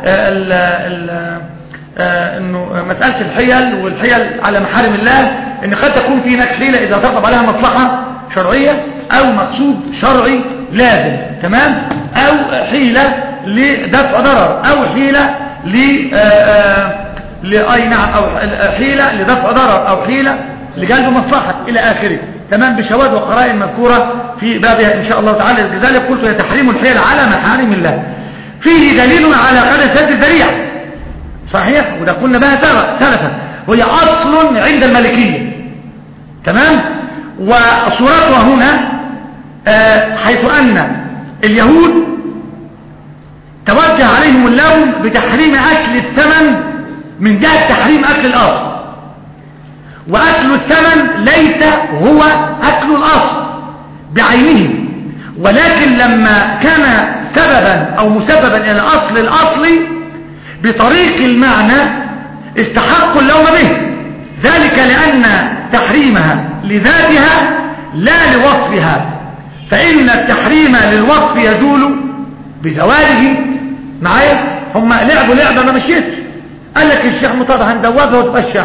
انه مسألة الحيل والحيل على محارم الله ان قد تكون في هناك حيلة اذا ترتب عليها مصلحة شرعية او مقصود شرعي لازم تمام، او حيلة لدفع ضرر او حيلة اي نعم او حيلة لدفع ضرر او حيلة لجلب مصلحة الى اخره تمام، بشواهد وقرائن مذكورة في بابها ان شاء الله تعالى. لذلك قلت يتحريم الحيل على محارم الله. فيه دليل على قدر سد الذريعة صحيح، وده قلنا بها سلفا، وهي أصل عند المالكية تمام. وصورتها هنا حيث أن اليهود توجه عليهم اللوم بتحريم أكل الثمن من جهة تحريم أكل الأصل، وأكل الثمن ليس هو أكل الأصل بعينه، ولكن لما كان سببا أو مسببا إلى أصل الأصل بطريق المعنى استحق اللوم به، ذلك لأن تحريمها لذاتها لا لوصفها، فإن التحريم للوصف يزول بزواله. معايا هم لعبوا لعبة ما مشيتش، قال لك الشيخ مطلع هندوبها وتبقى الشيخ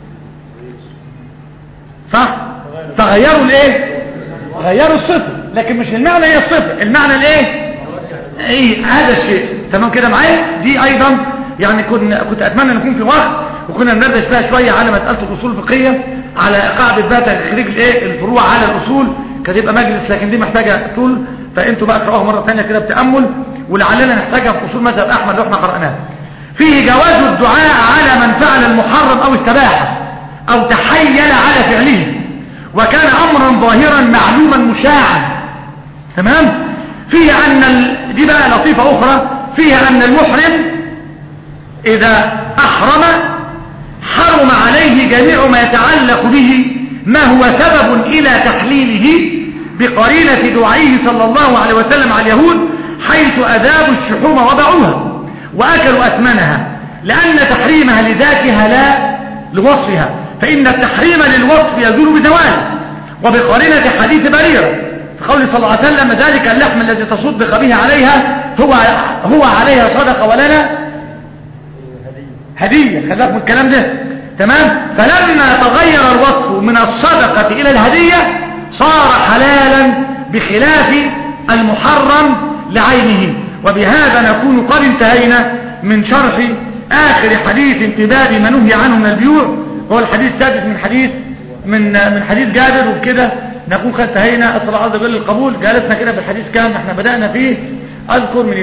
صح، فغيروا الايه؟ غيروا الصفة، لكن مش المعنى هي الصفة، المعنى الايه؟ ايه هذا الشيء تمام كده معايا. دي ايضا يعني كنت اتمنى ان يكون في وقت وكنا ندردش فيها شويه على مساله الاصول الفقهيه، على قاعده بقى تخريج الايه الفروع على الاصول، كانت يبقى مجلس، لكن دي محتاجه طول، فانتوا بقى اقراوها مره ثانيه كده بتامل، ولعلنا نحتاجها في اصول مذهب احمد لو احنا قراناها. فيه جواز الدعاء على من فعل المحرم او استباحه او تحيل على فعله وكان امرا ظاهرا معلوما مشاعا تمام. فيه ان دي بقى لطيفه اخرى، فيها ان المحرم إذا أحرم حرم عليه جميع ما يتعلق به ما هو سبب إلى تحليله بقرينة دعائه صلى الله عليه وسلم على اليهود حيث أذابوا الشحوم وضعوها وأكلوا أثمنها، لأن تحريمها لذاتها لا لوصفها، فإن التحريم للوصف يزول بزواله. وبقرينة حديث بريرة في قول صلى الله عليه وسلم ذلك اللحم الذي تصدق به عليها هو عليها صدقة ولنا هدية. خليك من الكلام ده تمام. فلما تغير الوصف من الصدقة إلى الهدية صار حلالا بخلاف المحرم لعينه. وبهذا نكون قد انتهينا من شرح آخر حديث في باب ما نهي عنه من البيوع، وهو الحديث السادس من حديث جابر. وبكده نكون قد انتهينا. أسأل الله عز وجل القبول. جالسنا كده في الحديث كام احنا بدأنا فيه؟ أذكر من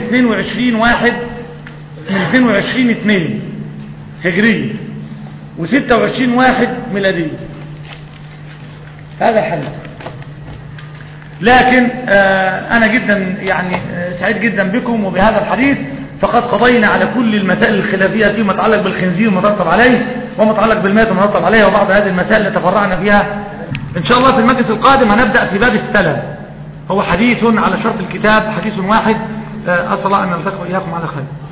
22/1 هجرية و26/1 ميلادية. هذا الحديث. لكن أنا جدا يعني سعيد جدا بكم وبهذا الحديث، فقد قضينا على كل المسائل الخلافية فيما يتعلق بالخنزير وما يترتب عليه وما يتعلق بالميت وما يترتب عليه، وبعض هذه المسائل اللي تفرعنا فيها. إن شاء الله في المجلس القادم هنبدأ في باب السلم، هو حديث على شرط الكتاب، حديث واحد. أسأل الله أن نلتقي وإياكم على خير.